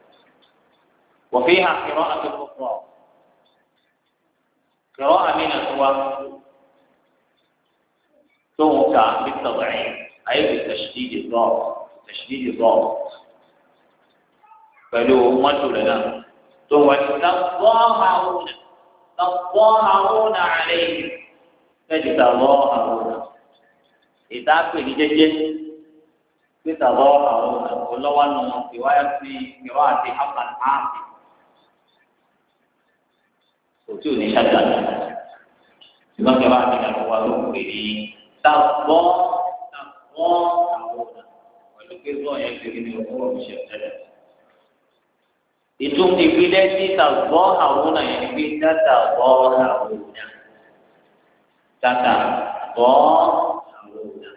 وفيها قراءة الكفار قراءة من الأخوة توقع بالتضعيف أي بتشديد الضاد tẹ̀sídìí bọ̀ pẹ̀lú mọ́tò rẹ̀ náà tó wà ní tàbọ̀ àwọn tàbọ̀ àwọn àlẹ́ yìí fẹ́ẹ́ tàbọ̀ àwọn ìdápè ní jẹ́jẹ́ pé tàbọ̀ àwọn olówó nù ìwáyà sí ìrọ̀ àti hasan áàpì kò tí ò ní ṣáàjà ní ìgbà kẹwàá àti ìyàwó wa ló pè ní tàbọ̀ tàbọ̀ àwọn pẹ̀lú pé bọ́ọ̀ yẹn kiri ní owó òṣìṣẹ́ tẹ́lẹ̀. Ìtum ìpínlẹ̀ tí tàbọ̀ àwọn náà yẹn pé dáta bọ́ àwọn náà dáta bọ́ àwọn náà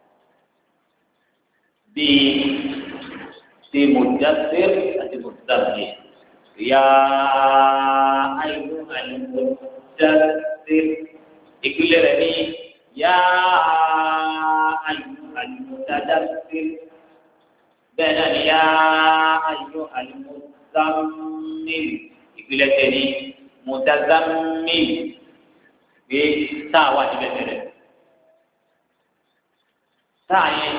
bíi ti mùdásír àti mùdásír yá ayélu àlùmùdásír ìpínlẹ̀ rẹ̀ ní yá ayélu àlùmùdásír bẹ́ẹ̀ náà ni yá ayélu àlùmùdásír. Muzammil ìpìlẹ̀ tẹ̀lé Muzammil gbé táà wà níbẹ̀ tẹ̀lé táà yẹn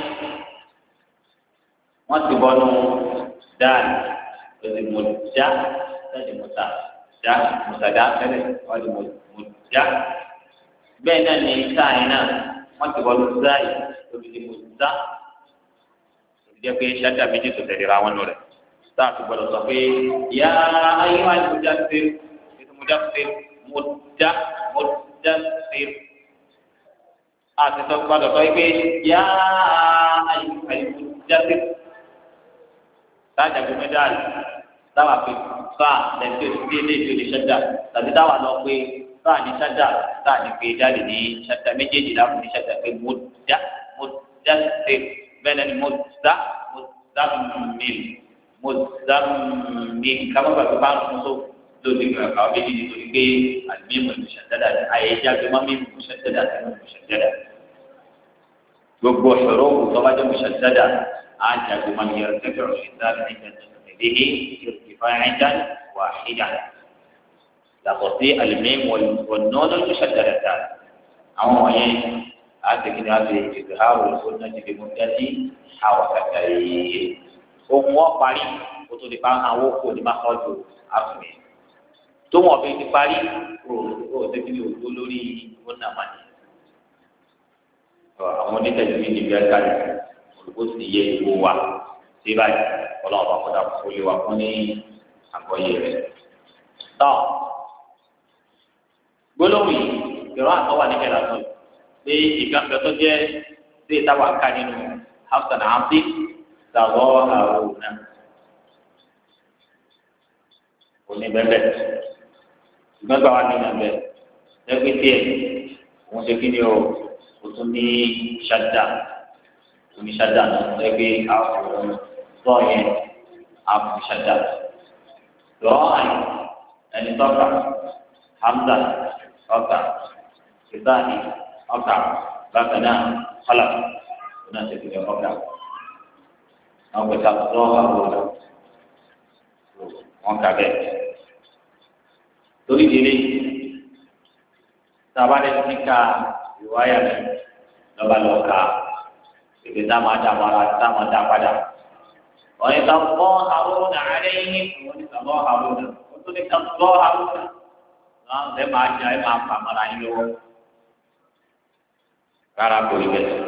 wọ́n ti bọ́ nù dáàlì lọ́sẹ̀ mọ̀já lọ́sẹ̀ mọ̀tà já mọ̀tàdá tẹ̀lé wọ́n ti mọ̀já bẹ́ẹ̀ náà ni táà yẹn náà wọ́n ti bọ́ nù záì lọ́sẹ̀ mọ̀já ìdíjẹ́ pé ṣáàtà méjì tó tẹ̀lé ra wọn lọ rẹ̀. Táàtì gbọ́dọ̀ sọ pé yá ayé wa ni mudassir ètò mudassir mudá mudassir àti sọ gbọ́dọ̀ sọ pé yá ayé wa ni mudassir táàjà gbẹmẹ dáàlì táwa pé fáà lẹ́sẹ̀ tí ilé ìjọ lè ṣẹ́dá tàbí táwa lọ pé fáà ní ṣẹ́dá táà ní pé dáàlì ní ṣẹ́dá méjèèjì láàbù ní ṣẹ́dá pé mudá mudassir bẹ́ẹ̀ ni mudá mudammil mọ̀zámì kábọ̀ bàbá bá ń fún tó lórí ìgbà méjì nítorí pé àlùmíìmù ìmùsàdádà àyèjá tó má mímù ìmùsàdádà tó mú ìmùsàdádà gbogbo ìṣòro òkú tó bá jẹ́ ìmùsàdádà á jàgbé má yẹ ẹgbẹ́ òṣìṣẹ́ àti ìjàdí ìrìkìfà ẹ̀dá wà hídà yàtọ̀ sí àlùmíìmù ọ̀nà ìmùsàdádà dà àwọn wọ̀nyẹn á ti kí ni á ti ìgbéhàwó ìfowópamọ́ ti fi mú jáde àwọn kàkà yìí ohun wọn parí kó tó di pa àwọn kò ní máa kọjú àfùmí tó wọn fi ti parí kó o tẹ́tí ní òjò lórí ọ̀nà màní. àwọn onítẹ̀jú mi ní bẹ́ẹ̀ kárí olùkó sì yẹ ìwò wa sí báyìí ọlọ́run bá kọ́dà kó lè wà fún ní àgbọ̀yé rẹ̀. tọ́ gbólóhùn yìí ìrọ̀ àtọ́wà níbẹ̀ lásán pé ìgbàgbọ́ tó jẹ́ sí ìtawà ká nínú hafsan àti tàbọ̀ àrùnà òní bẹ́ẹ̀ gbẹ́gbẹ́ wa nínú ẹ̀ lẹ́gbẹ́ tiẹ̀ wọ́n ṣe kí ni o kò tún ní ṣáda òní ṣáda lẹ́gbẹ́ àfọ̀rọ̀ tọ́ yẹn àfọ̀ ṣáda lọ́ọ́ àyè ẹni tọ́ka hamza ọ̀ka kìtàní ọ̀ka bákan náà kọ́lá ọ̀nà ṣe kí ni ọ̀ka àwọn gbèsè àtúntò àwọn ọ̀rọ̀ wọn kà bẹ́ẹ̀ torí délé sábà lè ní ká ìwáyà mi lọ́ba lọ́ọ́ ká èdè tá a máa dá mọ́ra tá a máa dá padà wọ́n ní ká bọ́ àwọn àárẹ̀ yín wọ́n ní ká bọ́ àwọn wọ́n tún ní ká bọ́ àwọn náà ẹ máa jà ẹ máa fà mọ́ra yín lọ́wọ́ rárá kò rí bẹ́ẹ̀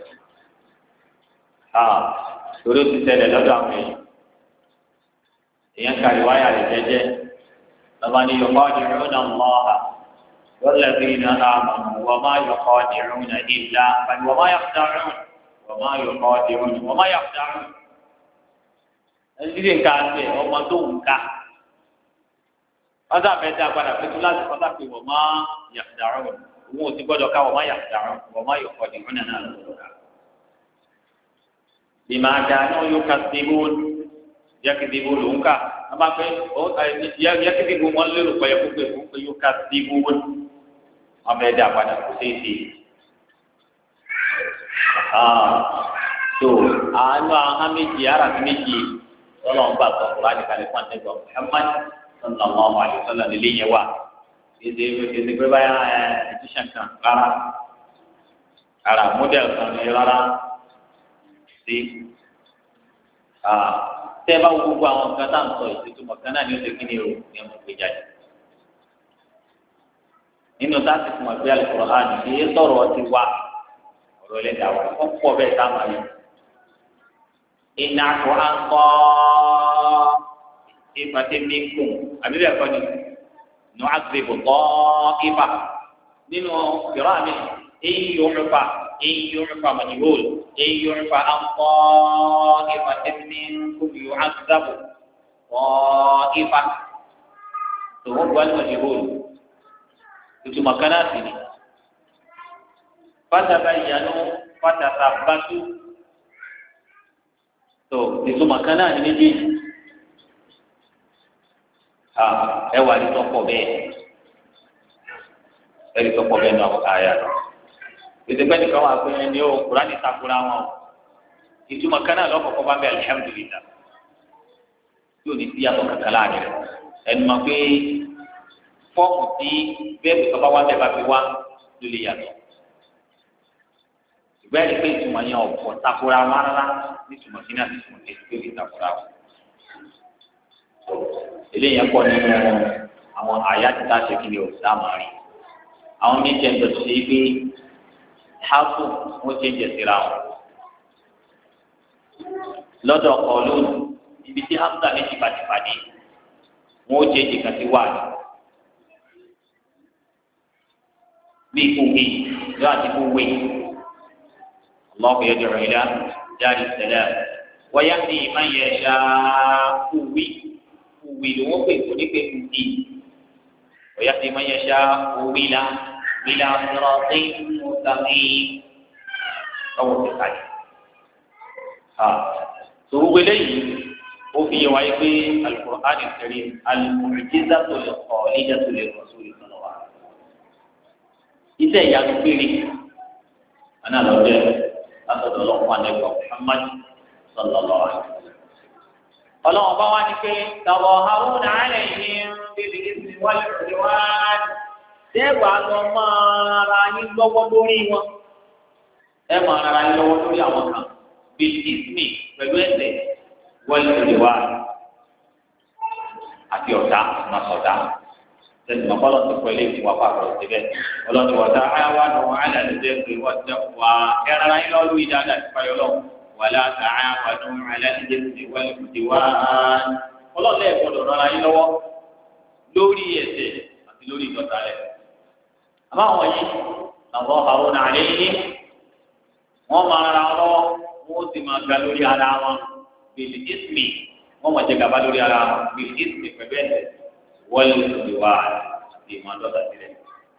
torí o ti ṣẹlẹ̀ lọ́dọ̀ àwọn èèyàn èèyàn kárí wáyà rẹ̀ jẹ́jẹ́ lọ́ba ní yọkọ́ ọ̀dìrún náà mọ́ ọ́ha lọ́lẹ̀ bí iná àmọ́ wọ́n máa yọkọ́ ọ̀dìrún náà ìlà àbí wọ́n máa yàtọ̀rún wọ́n máa yọkọ́ ọ̀dìrún wọ́n máa yàtọ̀rún. ẹni tí nǹkan àti ọmọ tó ń ká wọ́n sábẹ́ dá padà pé kíláàsì kọ́tà pé wọ́n máa yàtọ̀rún òun ò ti gbọ́dọ̀ ká wọ́n máa yàtọ̀rún wọ́n máa yọkọ́ ọ̀dìrún náà lọ́dọ̀ ká. bima kanu yukadzibun yakdzibun lóńkà a máa fẹ́ yakdzibun wọn lérò pé ẹkú pé fún pé yukadzibun wọn bẹ dá padà kó sí ìdí. tó àánú àwọn méjì ara méjì lọ́nà ń gbà sọ kúrò àdìkàlẹ̀ fún àtẹ̀gbọ́ Muhammad sallallahu alaihi wasallam nílé yẹn wà èdè èdè pé báyà ẹ̀ẹ́dísàn kan rárá ara mọ́dẹ̀l kan ní rárá sí tẹ́ ẹ bá wo gbogbo àwọn nǹkan tá à ń sọ ìtumọ̀ kan náà ní oṣù kìíní o ní ọmọ ìgbé jáde nínú táàtì fún wa pé Al-Qur'an èyí sọ̀rọ̀ ọtí wa ọ̀rọ̀ ẹlẹ́dàá wa wọ́n pọ̀ bẹ́ẹ̀ tá a máa yẹ. iná kó à ń kọ́ ipa tí mi kù àbí bẹ́ẹ̀ kọ́ ni nù àgbègbè kọ́ ipa nínú ìrọ̀ àmì èyí yóò rẹpa èyí yóò rẹpa mọ̀nyíwòl èyí yóò rẹpa à ń kọ́ ipa tí mi kù yóò àgbàbò kọ́ ipa tòun wà ní mọ̀nyíwòl ìtumọ̀ kan náà sì ni pátábá ìyanu pátábá bàtú tó ìtumọ̀ kan náà ní méjì ẹ wà ní tọ́pọ̀ bẹ́ẹ̀ ẹ ní tọ́pọ̀ bẹ́ẹ̀ náà àyà ìdìbò ẹnìkan wà pé ẹni ó Kùránì takura wọn ìtumọ̀ kan náà lọ́kọ̀ọ́kọ́ bá bẹ alihamudulilayi yóò ní síyàtọ̀ kankan láàrin ẹnu ma pé fọ́ọ̀mù tí bẹ́ẹ̀ tó bá wá bẹ́ẹ̀ bá fi wá ló lè yàtọ̀. ìgbà yẹn pé ìtumọ̀ yẹn ọ̀pọ̀ takora wọn rárá ní ìtumọ̀ sí náà ti sùn ní ìtumọ̀ yẹn takora wọn. eléyìí pọ̀ nínú àwọn àyà tí tá a ṣe kiri ọ̀sán àmàrí. àwọn méjì ẹ̀ ń dọ̀tí ṣe pé háàpù wọ́n ṣe ń jẹ síra wọn. lọ́dọ̀ ọkọ̀ lónìí ibi tí hamza méjì pàdépàdé wọ́n ó jẹ́ ìdìkan sí wáàdì. bí kúwé yóò àti kúwé Allahu yad'u ila dari salam wa yahdi man yasha kúwé kúwé ló wọ́n pè kó ní pé kúwé wa yahdi man yasha kúwé la ila siratin mustaqim ọwọ́ ti ká yìí. tó gbogbo eléyìí ó fi yẹ wáyé pé al-Qur'an al-Karim al-mu'jizatu al-khalidatu lir-rasul iṣẹ́ ìyanu péré ana lọ́dẹ látọ̀dọ̀ lọ́kùnrin àdẹ́gbọ̀ Muhammad sallallahu alaihi wasallam. ọlọ́run bá wá ní pé tàbọ̀ haruna alayhim bíbí ìsìn wálé òde wá dẹ́gbà lọ máa ra yín lọ́wọ́ lórí wọn ẹ máa ra yín lọ́wọ́ lórí àwọn kan bíbí ìsìn pẹ̀lú ẹ̀sẹ̀ wálé òde wá àti ọ̀tá máa sọ̀tá. sẹ́ni ma kọ́lọ́ ti pẹ̀lú ìfún wa pàtó síbẹ̀ ọlọ́ni wọ́n ta ayáwá nù alàlùdẹ́ pé wọ́n tẹ wá ẹ̀rọ ayé lọ́ọ́ lórí dáadáa ti fayọ lọ wàlá ta ayáwá nù alàlùdẹ́ pé wọ́n lè fi wá ọlọ́ọ̀lẹ́ ìgbọ́dọ̀ rọra yín lọ́wọ́ lórí ẹ̀ṣẹ̀ àti lórí ìdọ̀tà rẹ̀. àmọ́ àwọn yìí àwọn àwọn àlẹ́ yìí wọ́n máa ra lọ́wọ́ wọ́n sì máa ga lórí ara wọn bìlì ìsmi wọ́n máa jẹ gàba lórí ara wọn bìlì ìsmi pẹ̀lú ẹ̀ṣẹ̀ wọ́lé ìwé wa àti ìmọ̀ àdọ́ta sílẹ̀.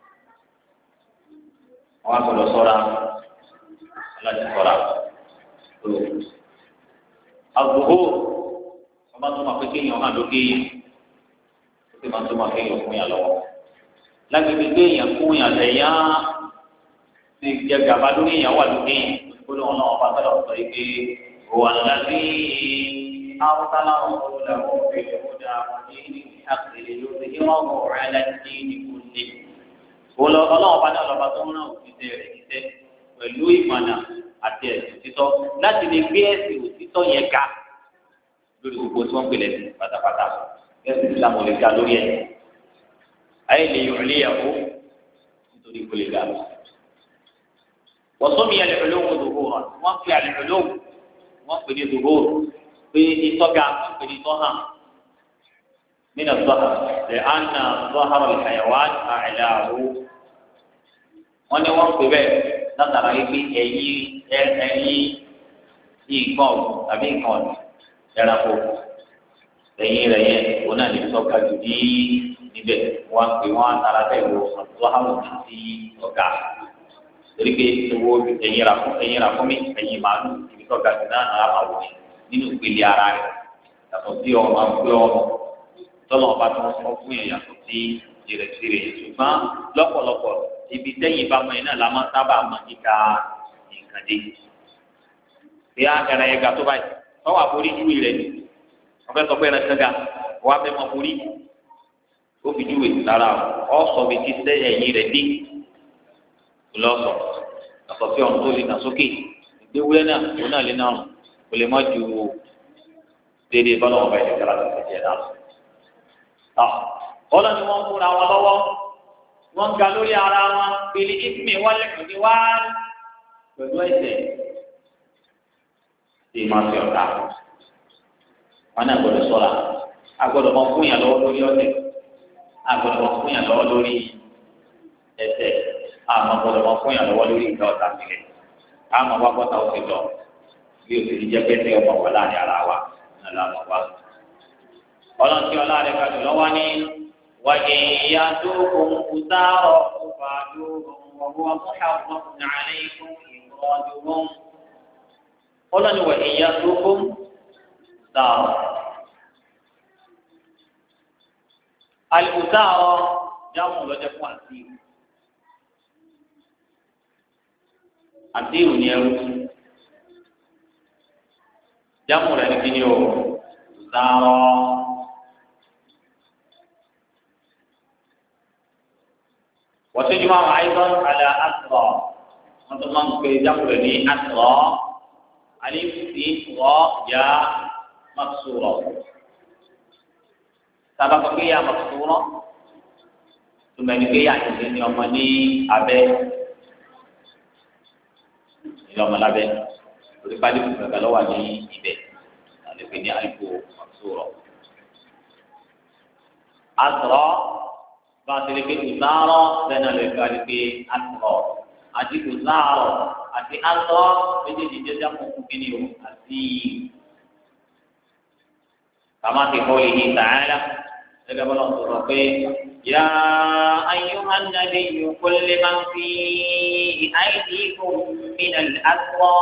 Àwọn akọ̀lọ̀ sọ́ra aláṣẹ sọ́ra tó. Àgbòho ọba tó máa pé kéèyàn hàn lókè yìí ó sì máa tó máa kéèyàn fún yàn lọ́wọ́. Lágbègbè kéèyàn fún yàn lẹ́yà ti jẹ gàba lórí yàn wà lókè yìí olùkọ́ náà ọba sọ́dọ̀ sọ yìí pé òwà ńlá bí arúgbálá ọ̀hún làwọn òbí ìwúdà ní àkèlè lórí ìrọ̀rùn ọ̀rẹ́lá ní ìkúnlẹ̀. ọlọ́wọ́ bá náà lọ́ba tó ń rán òṣìṣẹ́ rẹ̀ ṣiṣẹ́ pẹ̀lú ìmọ̀nà àti ẹ̀sìn òtítọ́ láti lè gbé ẹ̀sìn òtítọ́ yẹn ga lórí gbogbo tí wọ́n ń pèlè sí pátápátá ẹ̀sìn Islam lè ga lórí ẹ̀. ayé lè yọ̀ ilé yàgò nítorí kò lè ga. wọ́n sọ́mi yẹn lè pẹ̀lú òun dòwò rẹ̀ wọ́n fi àlè pẹ̀lú òun wọ́n pè ní dòwò pé ìtọ́ga wọ́n pè ní ìtọ́hàn. من الظهر لأن ظهر الحيوان أعلاه wọ́n ní wọ́n pè bẹ́ẹ̀ látara yìí pé ẹ̀yìn ẹ̀yìn nǹkan ọ̀gbìn tàbí nǹkan ọ̀gbìn ẹranko ẹ̀yìn rẹ̀ yẹn òun náà lè tọ́ka jù ní níbẹ̀ wọ́n pè wọ́n tara bẹ́ẹ̀ wo àtúwáhàmù sí ọ̀gá torí pé owó ẹ̀yìn rà fún ẹ̀yìn rà fún mi ẹ̀yìn màálù ibi tọ́ka jù náà nàá máa wò nínú ìpele ara rẹ̀ yàtọ̀ sí ọmọ àgbẹ̀ ọmọ tọ́lọ̀ ọba tó ń sọ fún yẹn yàtọ̀ sí jìrẹ̀sìrè ṣùgbọ́n lọ́pọ̀lọpọ̀ ibi tẹ́yìn bá mọ iná la máa sábà mọ níta nǹkan dé. bí a ẹran ẹ̀ga tó báyìí wọ́n wà forí júwe rẹ̀ ni wọ́n fẹ́ sọ pé ẹran kankan wọ́n á fẹ́ mọ forí ó fi júwe lára ọ sọ bí ti sẹ́ ẹ̀yìn rẹ̀ dé lọ́sọ̀ lọ́sọ̀ sí ọ̀run tó lè nà sókè ìgbéwúrẹ́ náà òun náà lè nà ọ̀run kò lè mọ́ ju déédéé bọ́lá wọn bá yẹ kí aláṣẹ jẹ náà. tọ́ bọ́lá ni wọ́n múra wọn lọ́wọ́ wọ́n ga lórí ara wọn pèlè ìsìnmi wọlé kùdí wá pẹ̀lú ẹ̀sẹ̀ tí ma fi ọ̀tá wọn náà gbọ́dọ̀ sọ́ra agbọ́dọ̀ mọ fún yàn lọ́wọ́ lórí ọ̀tẹ̀ agbọ́dọ̀ mọ fún yàn lọ́wọ́ lórí ẹ̀sẹ̀ àmọ́ gbọ́dọ̀ mọ fún yàn lọ́wọ́ lórí ìgbà ọ̀tá sílẹ̀ àmọ́ wá bọ́tà ó ti lọ bí o ti di jẹ́ pé ní ọmọ wà láàrin ara wa ní ọlọ́mọ wa. ọlọ́run tí ọlá rẹ̀ kàdùn lọ́wọ́ ní wàyí ìyá tó kún kùtàrọ̀ kópa lóhùn ọ̀hún ọmọọ̀hún nàálẹ́ ikú ìrọ̀jú wọn. ọlọ́run wàyí ìyá tó kún kùtàrọ̀. alùpùtàrọ̀ jáwọ́ lọ́jọ́ fún àtìrù. àtìrù ni ẹrú. jamu rẹ̀ ní kíni o zaarọ wọ́n máa wà ayélujára àlà asrọ̀ wọ́n tó máa ń pè jamu rẹ̀ ní asrọ̀ alifi rọ̀ ya maksúrọ̀ sábà kọ́ kí ya maksúrọ̀ tùmẹ̀ni kí ya ìdílé ní ọmọ ní abẹ́ ìlọ́mọ lábẹ́ olùkọ́ni gbàgbà lọ́wọ́ ní ibẹ̀ àlùkò ní àlùkò àtúrọ̀. asọ̀rọ̀ bá a ti lè pe ìsáárọ̀ bẹ́ẹ̀ náà lè ka lè pe asọ̀rọ̀ àti ìsáárọ̀ àti asọ̀rọ̀ méjèèjì jẹ́ jáfọ̀ fún kíni o àti kàmá ti kọ́ ìhìn tààlà gẹ́gẹ́ bọ́lá sọ̀rọ̀ pé yá ayyuhan nabiyyu qul liman fi aydikum minal asra.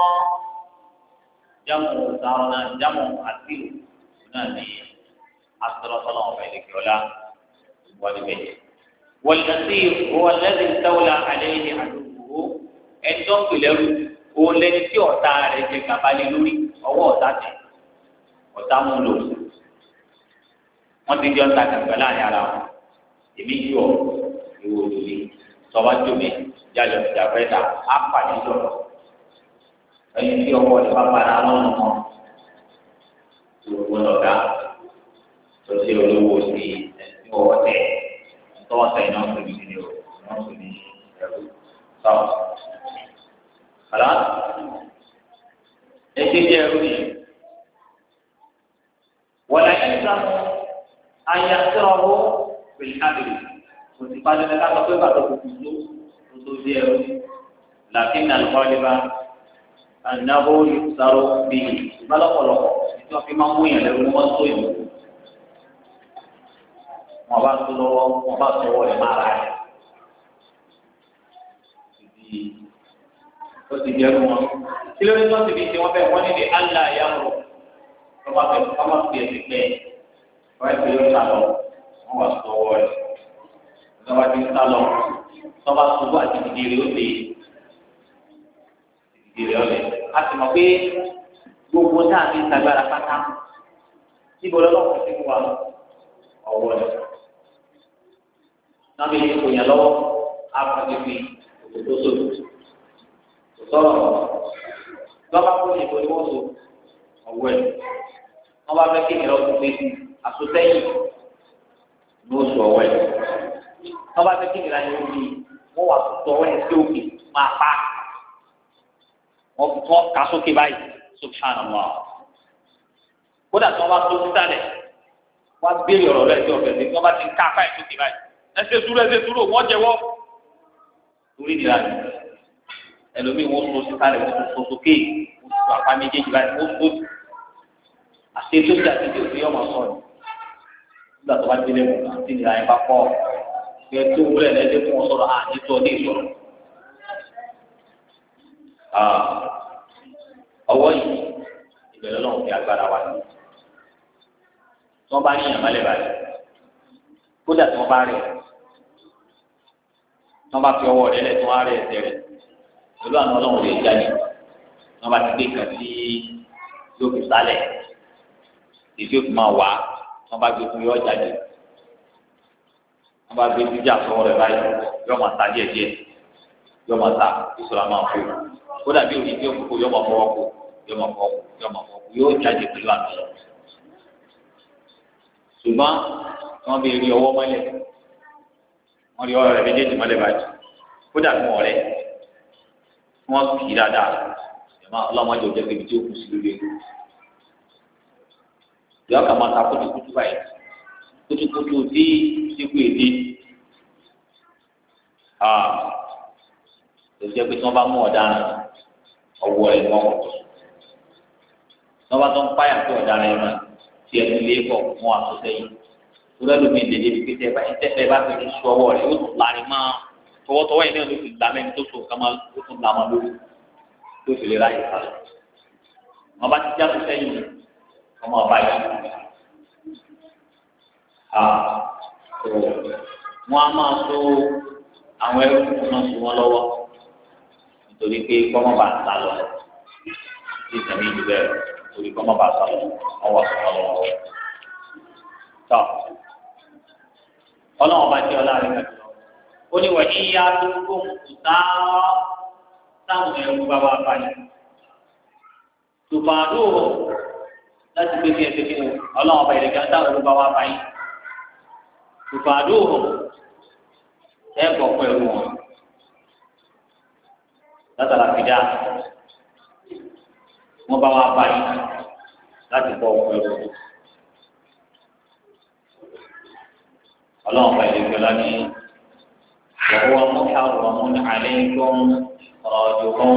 jamu sarana jamu asiru náà ní asọlọsọlọ ọbẹ ìdíkẹọlá wọlébẹ wọlébẹsír wọn lẹsẹ ìtawọlá àlẹyìn àdúgbò ẹjọ pẹlẹrú òun lẹni tí ọ̀tá rẹ̀ jẹ gàbalẹ lórí ọwọ́ ọ̀tá tẹ ọ̀tá mú lò wọn ti jọ ń ta gàgbà láàrin ara wọn èmi yọ ìwò lórí tọba jòmí jáde ọjà fẹẹ ta á pàdé lọ́rọ̀ ẹni tí ọwọ́ rẹ̀ bá padà lọ́nà kan gbogbo lọ́dà tó ṣe olówó sí ẹni ọwọ́ tẹ̀ tọ́wọ́ tẹ̀ náà tó ní ìdílé o náà tó ní ẹ̀rú sọ́ọ̀. Àlá ẹtí bí ẹrú yìí wọ́n lè ẹni sá ayé àtẹ̀wọ́ pẹ̀lú kábìrì kò sí padà ní ká sọ pé bàtà kò kù tó tó tó bí ẹrú làkín nà lọ́kọ́ lé bá anahu yusaru bihi balọpọlọpọ tí wọn fi máa ń mú yẹn lẹ́rú wọn tó ìlú wọn bá tó lọ́wọ́ wọn bá tó wọlé máa ra ẹ ìdí ó ti di ẹrú wọn kí ló ní tó ti fi ti wọn bẹ wọn ní ní allah yamro wọn bá fẹ wọn bá fi ẹsẹ̀ pẹ wọn bá fi yóò sá lọ wọn bá tó wọlé wọn bá ti sá lọ wọn bá tó wọ àti ìdí rẹ ó ti ìrẹ̀ ọ̀lẹ̀ a sì mọ̀ pé gbogbo náà ní ìtagbára pátá níbo lọ́wọ́ ti wà ọ̀wọ́ rẹ̀ náà bí kò yàn lọ́wọ́ àpàdé fi òtò sòtò sọ̀rọ̀ lọ́ba kó ìbò ni wọ́n so ọ̀wọ́ ẹ̀ wọ́n bá fẹ́ kí ìrọ̀ tó fi àsotẹ́yìn ní oṣù ọ̀wọ́ ẹ̀ wọ́n bá fẹ́ kí ìrọ̀ ayé omi wọ́n wà tó tọ́wọ́ ẹ̀ sí òkè máa pa wọ́n tọ́ ka sókè báyìí subhanallah kódà tí wọ́n bá tó sísàlẹ̀ wọ́n á béèrè ọ̀rọ̀ rẹ̀ tí ọ̀fẹ́ sí wọ́n bá ti ká apá ẹ̀ sókè báyìí ẹsẹ̀ dúró ẹsẹ̀ dúró wọ́n jẹ́wọ́ torí nira ni ẹlòmíì wọ́n tó sísàlẹ̀ wọ́n tó tó sókè wọ́n tó apá méjèèjì báyìí wọ́n tó àti ètò ìjà tí yóò fi ọmọ sọ̀rọ̀ nígbà tó bá délé mọ̀ àti nira yẹn bá pọ̀ kí ẹ tó wúlẹ̀ lẹ́sẹ̀ fún wọn sọ̀rọ̀ àti tó ní ìsọ̀rọ̀ ọwọ́ yìí ìbẹ̀rẹ̀ náà fi agbára wa ní. tí wọ́n bá ní ìyàmọ́ lẹ̀ báyìí kódà tí wọ́n bá rẹ̀ tí wọ́n bá fi ọwọ́ rẹ̀ lẹ̀ tí wọ́n á rẹ̀ ẹsẹ̀ rẹ̀ pẹ̀lú àwọn ọlọ́run lè jáde tí wọ́n bá ti gbé kan sí yóò fi sálẹ̀ èdè yóò fi máa wá tí wọ́n bá gbé fún yóò jáde wọ́n bá gbé jíjà sọ́wọ́ rẹ̀ báyìí yóò máa ta díẹ̀ díẹ̀ yóò máa ta ìṣòro àmọ́ àpò kódà bí òní tí ó kókó yóò máa fọwọ́ kó yóò máa fọwọ́ kó yóò máa fọwọ́ kó yóò jáde pẹ̀lú àná lọ ṣùgbọ́n wọ́n bí rí ọwọ́ mọ́lẹ̀ wọ́n rí ọ̀rẹ́ méjèèjì mọ́lẹ̀ báyìí kódà fún ọ̀rẹ́ wọ́n kì í dáadáa ìyàmá ọlọ́mọdé ò jẹ́ pé ibi tí ó kù sí lórí ewu ìyá ọkà máa ta kótókótó báyìí kótókótó tí dínkù èdè tó jẹ́ pé tí wọ́n bá mú ọ̀daràn ọwọ́ ẹ̀ ni wọ́n kọ̀ tí wọ́n bá tó ń páyà tó ọ̀daràn ẹ̀ máa tí ẹnu ilé kọ̀ fún àtúnṣeyìn lórí ẹlòmíì dédé bí pété ẹ bá ẹ tẹ́tẹ́ bá fi sọ ọwọ́ rẹ̀ yóò tún lárin máa tọwọ́tọwọ́ yìí náà ló fi gbà mẹ́ni tó so nǹkan máa ó tún lámọ́ lórí tó fi lè ráyè sálọ. wọn bá ti jáde sẹ́yìn ọmọ ọba yìí wọn a máa so àwọn ẹrú wọn so wọn lọ́wọ́ nítorí pé kọ́mọ́ bá sá lọ sí ìtẹ̀mí ìlú bẹ́ẹ̀ nítorí kọ́mọ́ bá sá lọ wọn wà sọ lọ́wọ́. tọ́ ọlọ́run bá jẹ́ ọlá rẹ̀ kàdé lọ ó ní wọ́n ní yá tó kó kùtà táwọn ẹrú bá wà báyìí tùbàdó láti gbé kí ẹ ṣe kí ni ọlọ́run ọba ìrẹ̀kẹ́ táwọn ẹrú bá wà báyìí tùbàdó ẹ bọ̀ fún ẹrú wọn látara fìdá wọn bá wà báyìí láti bọ̀ fún ẹrú wọn. ọlọ́run ọba ìrẹ̀kẹ́ lọ́ní wọ́n mú àrùn àlékún ọ̀dùnkún.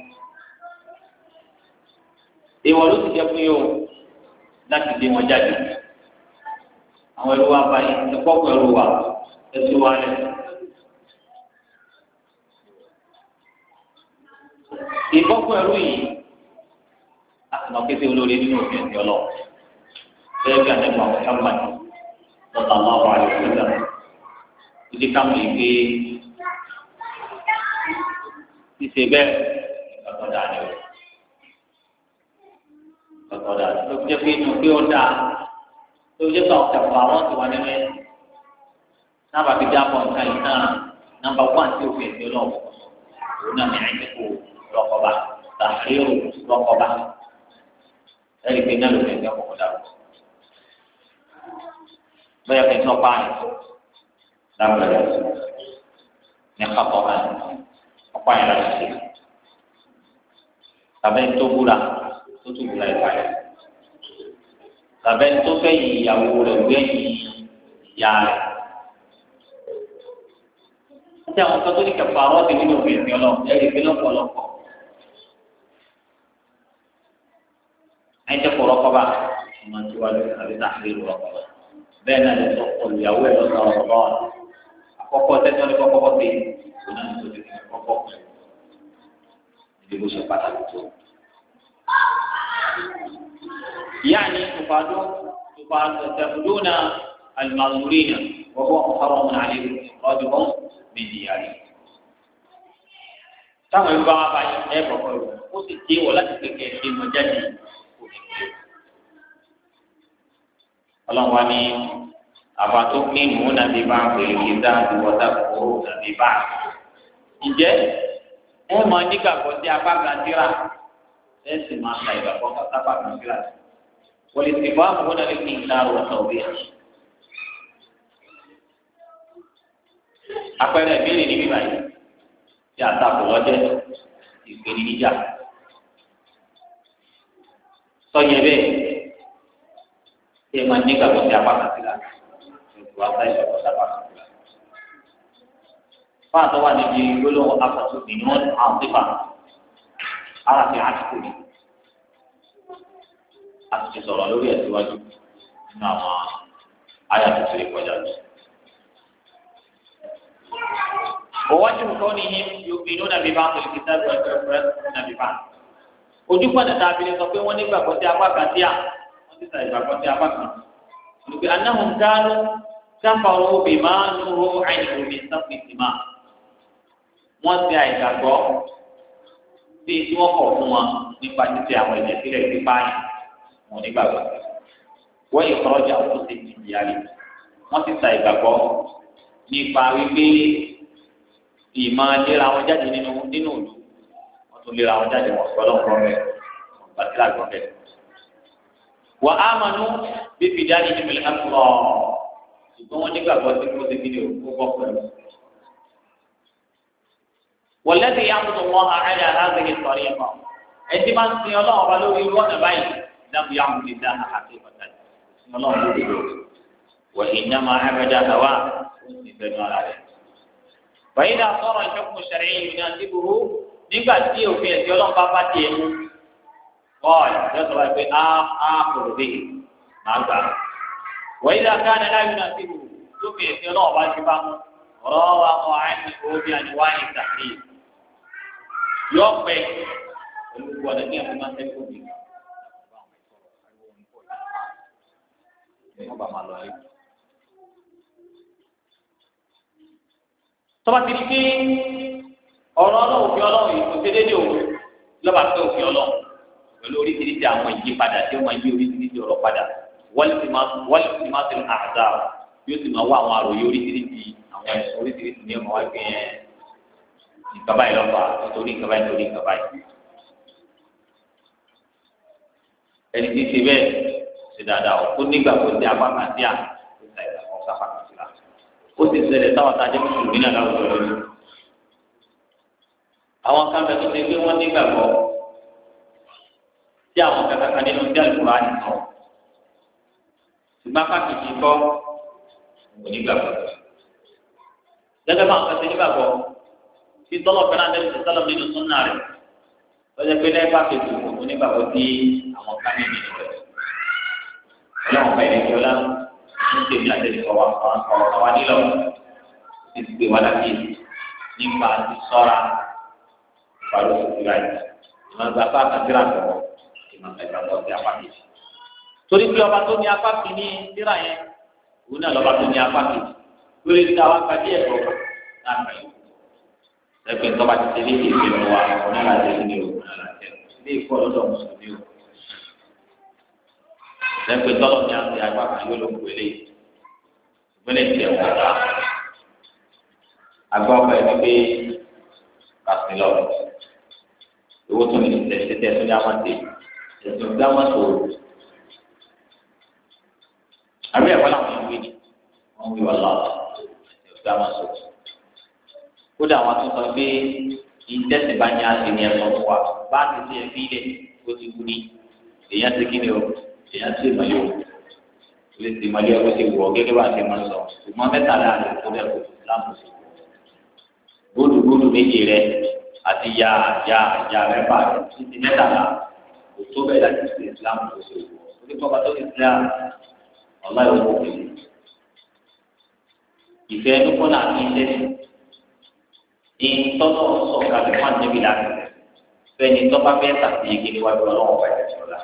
ìwọ ló ti jẹ fún yóò láti dé wọn jáde àwọn ẹrú wa báyìí ẹ̀kọ́ ẹrú wa ẹsùn wa lẹ. ìkọ́kọ́ ẹrú yìí àtìmọ́ kété olórí nínú òfin ẹ̀sìn ọlọ́ bẹ́ẹ̀ bí àtẹ̀kọ́ àwọn sábàá lọ́tà máa wà lè fún ìdáná ìdí káwọn ìgbé ṣíṣe bẹ́ẹ̀ ìgbàgbọ́ dáa ni o ìgbàgbọ́ dáa tó jẹ́ pé inú pé ó dáa tó jẹ́ pé ọ̀sẹ̀ fún àwọn ti wà nínú ẹ̀ náà bàbí dáàbọ̀ nǹkan yìí náà nàmbà wán tí òfin ẹ̀sìn ọlọ́wọ́ òun náà ní àìsíkò rọ́kọ̀bá tàfíìrù rọ́kọ̀bá ẹ̀rí pé náà lófin ẹ̀sìn ọkọ̀ dàrú bẹ́ẹ̀ kí n tọ́ pààyàn lábẹ́rẹ́ ní kápọ̀ ẹ̀ ọ̀pá yẹn láti ṣe tàbí tó búra tó tún búra ẹ̀ báyìí tàbí tó fẹ́ yí ìyàwó rẹ̀ gbẹ̀yìn ìyá rẹ̀ ṣé àwọn kan tó ní kẹfà ọ̀rọ̀ ti nínú òfin ìsìn ọlọ́run ẹ̀rí pé lọ́pọ̀lọpọ̀ ẹ̀ jẹ́ kó rọ́kọ́bà ọmọ tí wàá lórí àbí tàbí rọ́kọ́bà bẹ́ẹ̀ náà lè sọ pọ̀ ìyàwó ẹ̀ lọ́sàn ọ̀rọ̀ bá wà àkọ́kọ́ tẹ́tọ́ ní kọ́kọ́ pé òun náà ní tó ti fi kọ́kọ́ pẹ̀ níbi bó ṣe pàtàkì tó. ìyá ni tùfàdó tùfàdó tẹ̀fùdúnà àlùmọ̀lùmírìnà wọ́pọ̀ ọ̀hárọ̀ ọ̀hún àlè ọdún wọn méjì yàrá. táwọn ẹgbẹ́ wa bá yẹ ẹ bọ̀ pẹ̀lú ó sì dé wọ láti kékeré ṣe mọ jáde òkè. ọlọ́run wa ní àbátó mímú nàbí bá ń pèlè kí dáa ti wọ́tà kúrò nàbí bá. ǹjẹ́ ẹ mọ nígbàgbọ́ sí apá kan síra ẹ sì máa ka ìgbàgbọ́ sápá kan síra. wọ́n lè ti bá àwọn ọ̀nà lè fi ìta wọ̀tà òbí ẹ̀. àpẹẹrẹ ìbéèrè níbí báyìí tí a ta kò lọ́jẹ́ ìpèníjà. sọ́yẹ bẹ́ẹ̀ tí ẹ máa nígbàgbọ́ sí apá kan síra wà á sáyé lọ́kọ̀ sábà kan síra. fáàtọ̀ wà níbi gbólóhùn afọ̀tún nínú àwọn sífà aláfi àtìkù ni a ti sọ̀rọ̀ lórí ẹ̀ síwájú nínú àwọn àyà tó ti rí kọjá lọ. ووجه كونهم يؤمنون ببعض الكتاب ويكفرون ببعض. ojú pọ̀nà tá a fi lè sọ pé wọ́n ní gbàgbọ́ sí apá kan sí à wọ́n ti sàì gbàgbọ́ sí apá kan. olùgbé anáhùn kánú káfàró bìmá nùhó àìníhó mi sáfìsìmá. wọ́n ti àìgbàgbọ́ bí tí wọ́n kọ̀ fún wọn nípa títí àwọn ẹ̀jẹ̀ sílẹ̀ sí báyìí wọn ní gbàgbọ́. wọ́n yìí kọ́rọ́jà wọn tó ti di ìyá rẹ̀ wọ́n ti sàì gbàgbọ́ nípa wípé ìmọ̀ léra wọn jáde nínú nínú ìlú wọn tún léra wọn jáde wọn gbọ́dọ̀ gbọ́ bẹ́ẹ̀ wọn gbà sílá gbọ́ bẹ́ẹ̀. wà á mọ̀nú bí fìdá ní ìdìbò àtúrọ̀ ṣùgbọ́n wọ́n nígbàgbọ́ tí kò sí kíni òkú bọ́ pẹ̀lú. wọ̀lẹ́dì yàtọ̀ wọn àárẹ̀ aláàbẹ̀yẹ sọ̀rọ̀ yẹn kọ́ ẹtí máa ń sin ọlọ́run ọba lórí irú ọ̀nà báyìí dábò yàmù lè dá àhàtì ìbàdàn sin ọlọ́run lórí irú wọ̀ ìnáma ẹ̀rẹ́dà àwa ó sì fẹ́ nọ́ra rẹ̀. báyìí dà sọ̀rọ̀ ìṣọ́kùn ṣẹ̀rẹ̀ yìí ní àdìbòrò nígbà tí òfin ẹ̀sìn ọlọ́run bá bá tiẹ̀ mú bọ́ọ̀lù yọ̀sọ̀ wáyé pé á á kòrò dé máa gbà. wọ́n yíyá káàdé láyé náà sí ìlú tó fi ẹ̀sìn ọlọ́run bá ti bá mú ọ̀rọ̀ wa kọ́ àìní òbí àníwá ní ìtàkì yọ pẹ́ pẹ̀lú gbogbo ọ̀dẹ́ ní ẹ̀fọ́ máa ń tẹ́kọ̀ọ́ mi. tọ́ba ti di pé ọ̀rọ̀ ọlọ́run fi ọlọ́run yìí kò dédé ní òun lọ́ba pé òfin ọlọ́run pẹ̀lú oríṣiríṣi àwọn ìyípadà tí ó máa yí oríṣiríṣi ọ̀rọ̀ padà wọ́n ti máa ti àdá yóò sì máa wá àwọn àròyé oríṣiríṣi àwọn ẹ̀sùn oríṣiríṣi ní ọmọ wa gbé yẹn nǹkan báyìí lọ́fà nítorí nǹkan báyìí nítorí nǹkan báyìí. ẹni tí ń ṣe bẹ́ẹ̀ ṣe dáadáa ó nígbà tó ti apá kan sí à ó ta ìgbà kan sápá kan sí la ó sì ṣẹlẹ̀ táwọn tá a jẹ́ mùsùlùmí náà láwùjọ lónìí. àwọn kan bẹ tó ṣe pé wọ́n nígbàgbọ́ tí àwọn kankan nínú tí àlùkò á nìkan ṣùgbọ́n apá kìí kọ́ onígbàgbọ́. gẹ́gẹ́ bá àwọn kan ṣe nígbàgbọ́ tí tọ́lọ̀ fẹ́ràn lẹ́yìn tó tọ́lọ̀ nínú súnà rẹ̀ lọ́jọ́ pé lẹ́yìn bá kejì onígbàgbọ́ tí àwọn kan ní nínú rẹ̀. ọlọ́run bá ilé ìjọba ń tèmi àtẹnukọ́ wa ọ̀rọ̀ wa nílò ti gbé wa láti nípa ti sọ́ra ìpàdé òṣèlú rẹ̀ ìmọ̀ ìgbà bá àkàtúrà sọ̀rọ̀ ìmọ̀ ìgbà bọ̀ sí apá kejì. torí pé ọba tó ní apá kìíní síra yẹn òun náà lọ́ba tó ní apá kejì lórí ti àwọn akadé ẹ̀kọ́ náà kà yìí. ẹgbẹ́ tọ́ba ti tẹ̀lé ìdí ìfẹ́ wa ọ̀nà láti ẹ̀sìn ní òkú náà láti ẹ̀kọ́ ilé ìkọ́ lọ́dọ̀ mùsùlùmí o. ẹgbẹ́ tọ́lọ̀ ní àti apá kan yóò ló ń wọlé ìgbẹ́lẹ̀ tiẹ̀ wọ̀ dá. agbọ́ ọkọ̀ ẹni pé kàṣílọ̀ owó tó ní tẹ̀sí tẹ̀sí ní amáte ẹ̀sìn ọ̀gá mọ́tò àbí ẹ̀kọ́ làwọn yẹn wí ni wọ́n wí wọ́n lọ́wọ́ ẹ̀sìn ọ̀gá mọ́tò kódà wọn tún sọ pé ìtẹ̀sí bá ní àti ní ẹ̀sọ́ fún wa bá ti ṣe ẹ̀fí ilẹ̀ ó ti wú ní èèyàn ti kí ni o èèyàn ti mọ̀lẹ́ o lè ti mọ̀lẹ́ o ti wọ̀ gẹ́gẹ́ bá a ti máa sọ ṣùgbọ́n mẹ́ta láàrin tó lẹ́kọ̀ọ́ láàmú sí gbódùgbódù méje rẹ àti ya ya ya mẹ́fà rẹ títí mẹ́tàlá kò tó bẹ́ẹ̀ láti ṣe Islam tó ṣe wọ̀ orí kọ́ba tó Islam ọ̀la ìwé òkè ìfẹ́ ẹnu kọ́nà àti iṣẹ́ ìtọ́nà sọ̀kalẹ̀ fún àjẹbí láti fẹ́ni tọ́ba fẹ́ tàbí igi níwájú ọlọ́wọ́ bá ẹ̀jẹ̀ ọ̀la.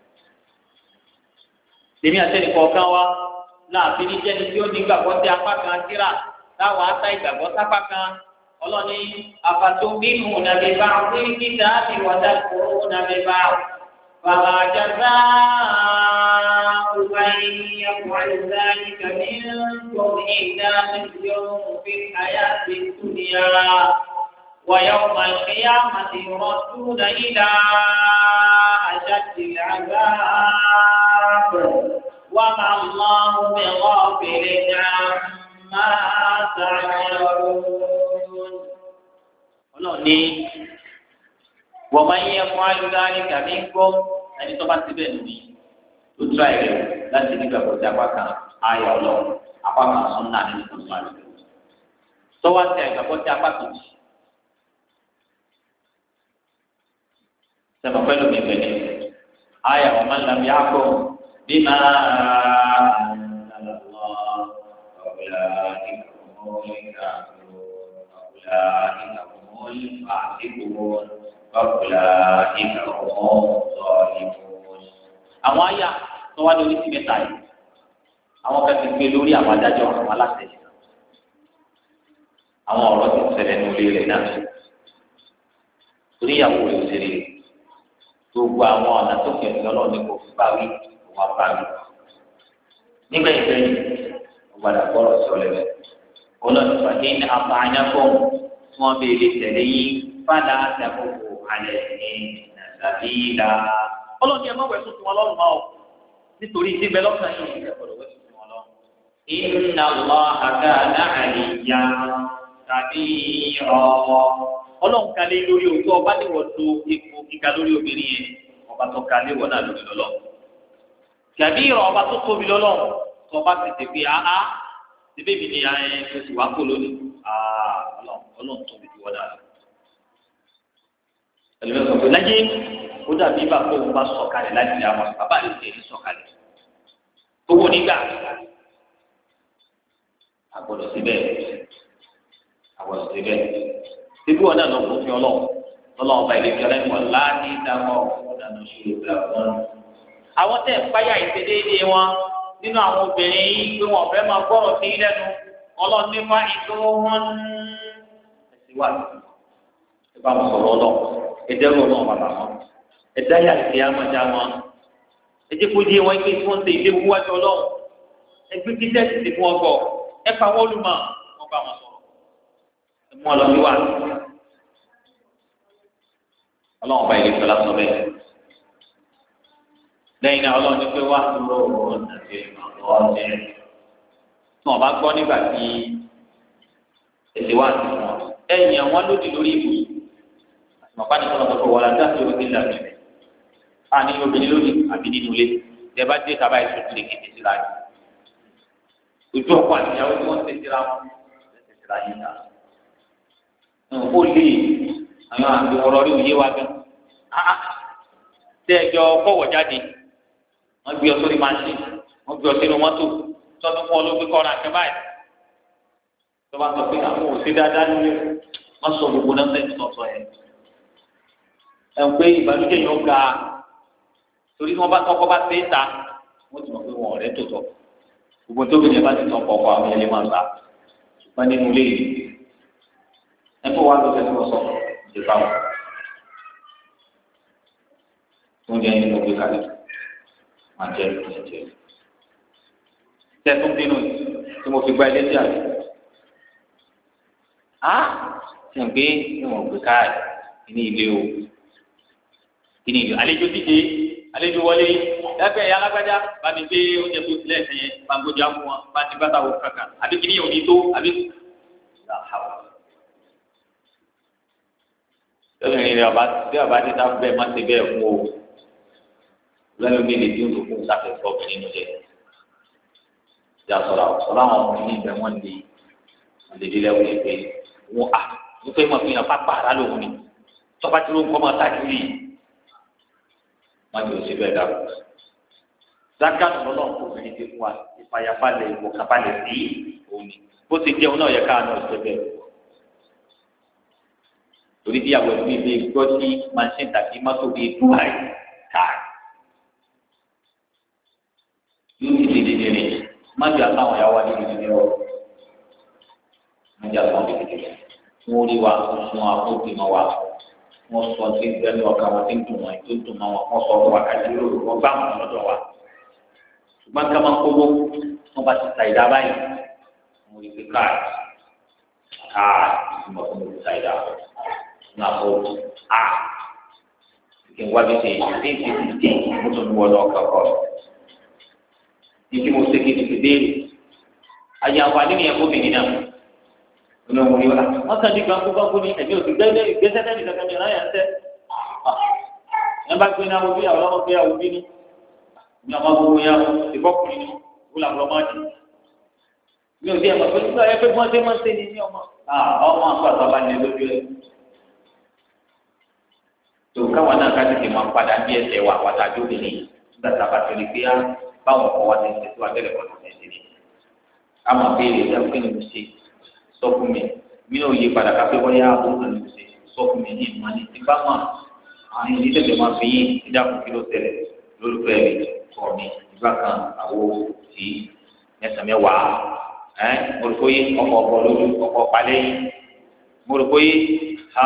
Tèmi àtẹnìkọ̀ kan wá láàfin ní jẹ́ni tí ó ní ìgbàgbọ́ sí apá kan síra táwọn ata ìgbàgbọ́ sápá kan ọlọ́ni àfàtó mímú nàbí bá wí kíta àti wọ́dà kúrò nàbí bá bàbá àjàgbá ọba ìyẹn wàlú láyé kàmí ńkọ́ ìdá mílíọ̀nù fi àyà ti túnìyà ويوم القيامة يردون إلى أشد العذاب وما الله بغافل عما تعملون. Ọlọ́ọ̀ni wọ́n máa ń yẹ fún alúdáni kàmí gbọ́ ẹni tó bá ti bẹ̀ lómi tó tura ẹ̀rẹ́ láti nígbà tó ti apá kan ayọ̀ ọlọ́run apá kan sọ́nà nínú tó máa lò. Tọ́wọ́ ti àgbàgbọ́ ti apá kejì. Sama pẹ̀lú mi bẹ̀rẹ̀ ayà wọn máa ń lam yàgò bí máa ń lọ ọ̀gbìnà ìkàwé ìkàwé ọ̀gbìnà ìkàwé àdìgbò ọ̀gbìnà ìkàwé ọ̀gbìnà. Àwọn àyà tó wá lórí sí mẹ́ta yìí àwọn kan ti gbé lórí àwọn adájọ́ àwọn aláṣẹ àwọn ọ̀rọ̀ ti ṣẹlẹ̀ ní orí rẹ̀ náà torí ìyàwó rẹ̀ ò ṣe rí rẹ̀. Gbogbo àwọn ọ̀nà tó kẹ̀ sí ọlọ́ọ̀ni kò fi bá wí wọn bá wí. Nígbà ìgbẹ́ yìí wọ́n gbàdá gbọ́rọ̀ sí ọlẹ́wẹ̀. Ọlọ́ọ̀ni pàdé ní apáyáfọ́ tí wọ́n bẹ lè tẹ̀lé yín fádà àdàkọ̀kọ̀ alẹ́ ní nàìjíríà. Ọlọ́ọ̀ni ẹ̀ má wẹ̀ tuntun ọlọ́run máa ọ̀. nítorí ìdí bẹ́ẹ̀ lọ́kàn yìí ẹ̀ gbọ́dọ̀ wẹ́sùn fún wọn lọ. inna Allaha kana aliyyan kabira ọlọ́run kalẹ̀ lórí òótọ́ ọba ní wọ́n lo ipò gíga lórí obìnrin yẹn ọba tó kalẹ̀ wọ́n náà lórí lọ́lọ́ kabira ọba tó tóbi lọ́lọ́ tó ọba ti tẹ̀ pé áá síbí mi ni ẹ oṣù wa kó lónìí ọlọ́run tóbi ju wọ́n náà lọ. ẹlẹ́wọ̀n sọ pé láyé ó dàbí bàbá òun bá sọ̀kalẹ̀ láti ilé àwọn bàbá rẹ̀ tẹ̀lé sọ̀kalẹ̀ owó nígbà àgbọ̀dọ̀ síbẹ̀ àgbọ̀dọ̀ síbẹ̀ síbí wọn náà lọ fún fi ọlọ́run ọlọ́run ọba ìlẹ́kẹ́ ọlẹ́wọ̀n láti dáwọ́ ọ̀dàna ṣòro ìgbà wọn. àwọn tẹ̀ ń páyà ìṣedéédé wọn nínú àwọn obìnrin yìí pé wọn fẹ́ máa gbọ́rọ̀ sí lẹ́nu ọlọ́run nípa ìtò wọn ẹ̀sìn wà lóko ẹ bá wọn sọ̀rọ̀ ọlọ́run ẹ̀dẹ́rù ọlọ́run bàbá wọn ẹ̀dá yà sí àmọ́já wọn ẹ̀jẹ̀ kó di wọn pé tí wọ́n ń ṣe ìdí wájú ọlọ́run ẹgbẹ́ kíkẹ́ sì ti fún ọkọ̀ ẹ fà wọ́n lùmọ̀ wọn bá wọn sọ̀rọ̀ ẹ mú ọlọ́run wà ọlọ́run ọba ìlẹ̀kọ́ lásán bẹ́ẹ̀ lẹ́yìn náà ọlọ́run ní pé wá dúró ọ̀rọ̀ àti ọ̀ọ́dẹ tí wọ́n bá gbọ́ nígbà tí èsì wà sí wọn ẹ̀yìn àwọn lòdì lórí ibùsùn mọ̀pá ní kọ́nà kọ́kọ́ wọlé àti àti òkè ńlá bẹ̀rẹ̀ a ní obìnrin lónìí àbí nínú ilé tẹ bá dé tàbá ìṣòro lè kéde síra yìí ojú ọkọ àti ìyàwó tí wọ́n ti síra wọn ti síra yìí náà ó lè àwọn àti ọ̀rọ̀ rí òye wa gan tẹ ẹjọ kọ̀wọ̀ jáde wọ́n gbé ọ sórí machine wọ́n gbé ọ sínú mọ́tò tọ́tún fún ọ ló gbé kọ́ra àti báyìí tó bá sọ pé àwọn ò sí dáadáa nílé wọ́n sọ gbogbo náà sẹ́yìn sọ̀tọ̀ yẹn ẹ̀ ń pé ìbànújẹ́ yẹn ó ga torí wọn bá tọkọ bá ṣe é ta wọn ti mọ pé wọn ọ̀rẹ́ tó tọ gbogbo tóbi ní ẹ bá ti tọ ọkọ ọkọ àwọn yẹn lè máa gbà ṣùgbọ́n nínú ilé yìí ẹ fọ wá lóṣẹ tí wọn sọ ṣe fáwọn oúnjẹ yẹn ló gbé kalẹ̀ máa jẹ ẹjẹ tẹsán bínú tí mo fi gba ilé tí a lè á ṣe ń gbé ìwọ̀n gbé káàdì ní ilé o kí ni ìlú àlejò díje àlejò wọlé ẹgbẹ́ ìyá alágbájá bá mi gbé oúnjẹ tó tilẹ̀ ẹ̀sẹ̀ yẹn bá gbójú àpò wọn bá ti bàtà wọ kankan àbí kí ni yóò ní tó àbí lóbìnrin rẹ ọba tí ọba ti ta bẹ́ẹ̀ má ti bẹ́ẹ̀ fún o lẹ́nu mi lè dín òdòkú sáfẹ́ fún ọkùnrin nínú jẹ ìjà sọ̀rọ̀ sọ̀rọ̀ àwọn ọkùnrin ní ìbẹ̀ wọ́n lè lè dé lẹ́wọ̀ lè pé wọ́n à wọ́n fẹ́ mọ̀ fi hàn pápá àrà lòun ni tọ́ba tí wọ́n kọ́ máa ta kiri wọ́n ti ò sí bẹ́ẹ̀ dàrú. zaka lọ́nà kò fi ti fún wa ìfàyàbalẹ̀ ìwọ̀kàbalẹ̀ sí òní bó ti jẹun náà yẹ ká náà ṣe bẹ́ẹ̀. torí bí àwọn ẹbí ilé gbọ́ sí machine tàbí mọ́tò bíi dubai káà yóò ti di dídì rìn má bí àtàwọn ìyàwó wa ní dídì rìn ọ má bí àtàwọn dídì rìn wọ́n rí wa fún wa fún ìgbìmọ̀ wa wọ́n sọ tí ń bẹ́ẹ̀ ní ọkà wọn tí ń dùn wọn tó ń dùn wọn wọ́n sọ fún wa kájí lóru wọ́n gbá wọn lọ́dọ̀ wa ṣùgbọ́n ká máa ń kówó wọ́n bá ti ta ìdá báyìí wọ́n rí pé káà káà ìgbìmọ̀ fún mi ta ìdá ní àpò a kí n wá bí ṣe ṣe ṣe ṣe ṣe mo tún wọ lọ kọ̀ọ̀kọ̀ ìdí mo ṣe kí n fi béèrè àyè àǹfààní nìyẹn kó bìnrin náà ní ọmọ yìí wá wọn kàn ní gbàgbó gbàgbó ní ẹbí òsì gbẹdẹ ìgbésẹ tẹni kankan ní ọláyà ń tẹ ẹ bá gbé náà wọ bí àwọn ọmọ bí àwọn bí ní ní ọmọ gbogbo yà ìbọkùnrin ní wúlò àwọn ọmọ àti ní òsì ẹ mọ pé nígbà yẹ pé wọn ṣe máa ń ṣe ní ní ọmọ ọmọ àpò àtàwọn àti lójú ẹ tó káwọn náà ká tètè máa padà bí ẹsẹ̀ wà wàtàjú obìnrin nígbà tá a bá torí pé á báwọn kọ wá ti ń ṣètò abẹ́rẹ́ kan tó ń ṣe ní àmọ́ béèrè ìjà pé ní mo ṣe sọ fún mi mi ò yí padà ká pé wọ́n yá àbúrò náà ní mo ṣe sọ fún mi ní ìmọ̀ ní ti bá mọ̀ àwọn ìdí tẹ̀lé máa fi yín ìdáàbò kí ló tẹ̀lé lórúkọ ẹ̀rí kọ̀ mi ìgbà kan àwo tí mẹ́sàn-án mẹ́wàá ẹ́ mo rò pé ọkọ̀ ọkọ̀ lójú ọkọ̀ palẹ́ yìí mo rò pé ha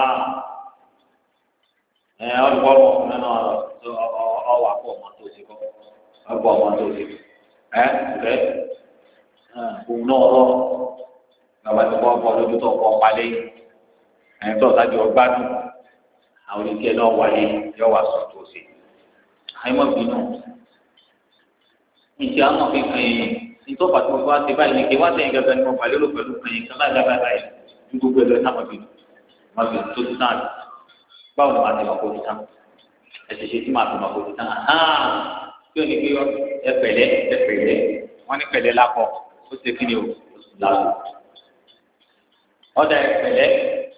ẹ ọdún ọmọ ọkùnrin náà ọwọ́ àpò ọmọ tó ti kọ́ ọgbọ ọmọ tó ti ẹ rẹ òun náà rọ bàbá tó kọ́ ọkọ̀ lójú tó kọ́ palẹ́ ẹ̀ tó ọ̀sájú ọgbádùn àwọn oníkẹ́ náà wáyé yọ wà sọ tó ṣe àìmọ̀ bínú ìṣe àwọn kankan yìí nítorí pàtó gbogbo wa ti báyìí ní kí wá sẹ́yìn gẹ́gẹ́ ní wọn pàlẹ́ ló pẹ̀lú kan yìí kan láì lábẹ́ báyìí ní gbogbo ẹ̀rọ náà wọ́n fi wọ́n fi tó ti tán báwo ni màá ti máa kó ti tán ẹ̀sẹ̀ ṣe tí màá fi máa kó ti tán tí ó ní kí ẹ pẹ̀lẹ́ ẹ pẹ̀lẹ́ wọ́n ní pẹ̀lẹ́ lápọ̀ ó ṣe kí ni o làwọn ọ̀dà ẹ pẹ̀lẹ́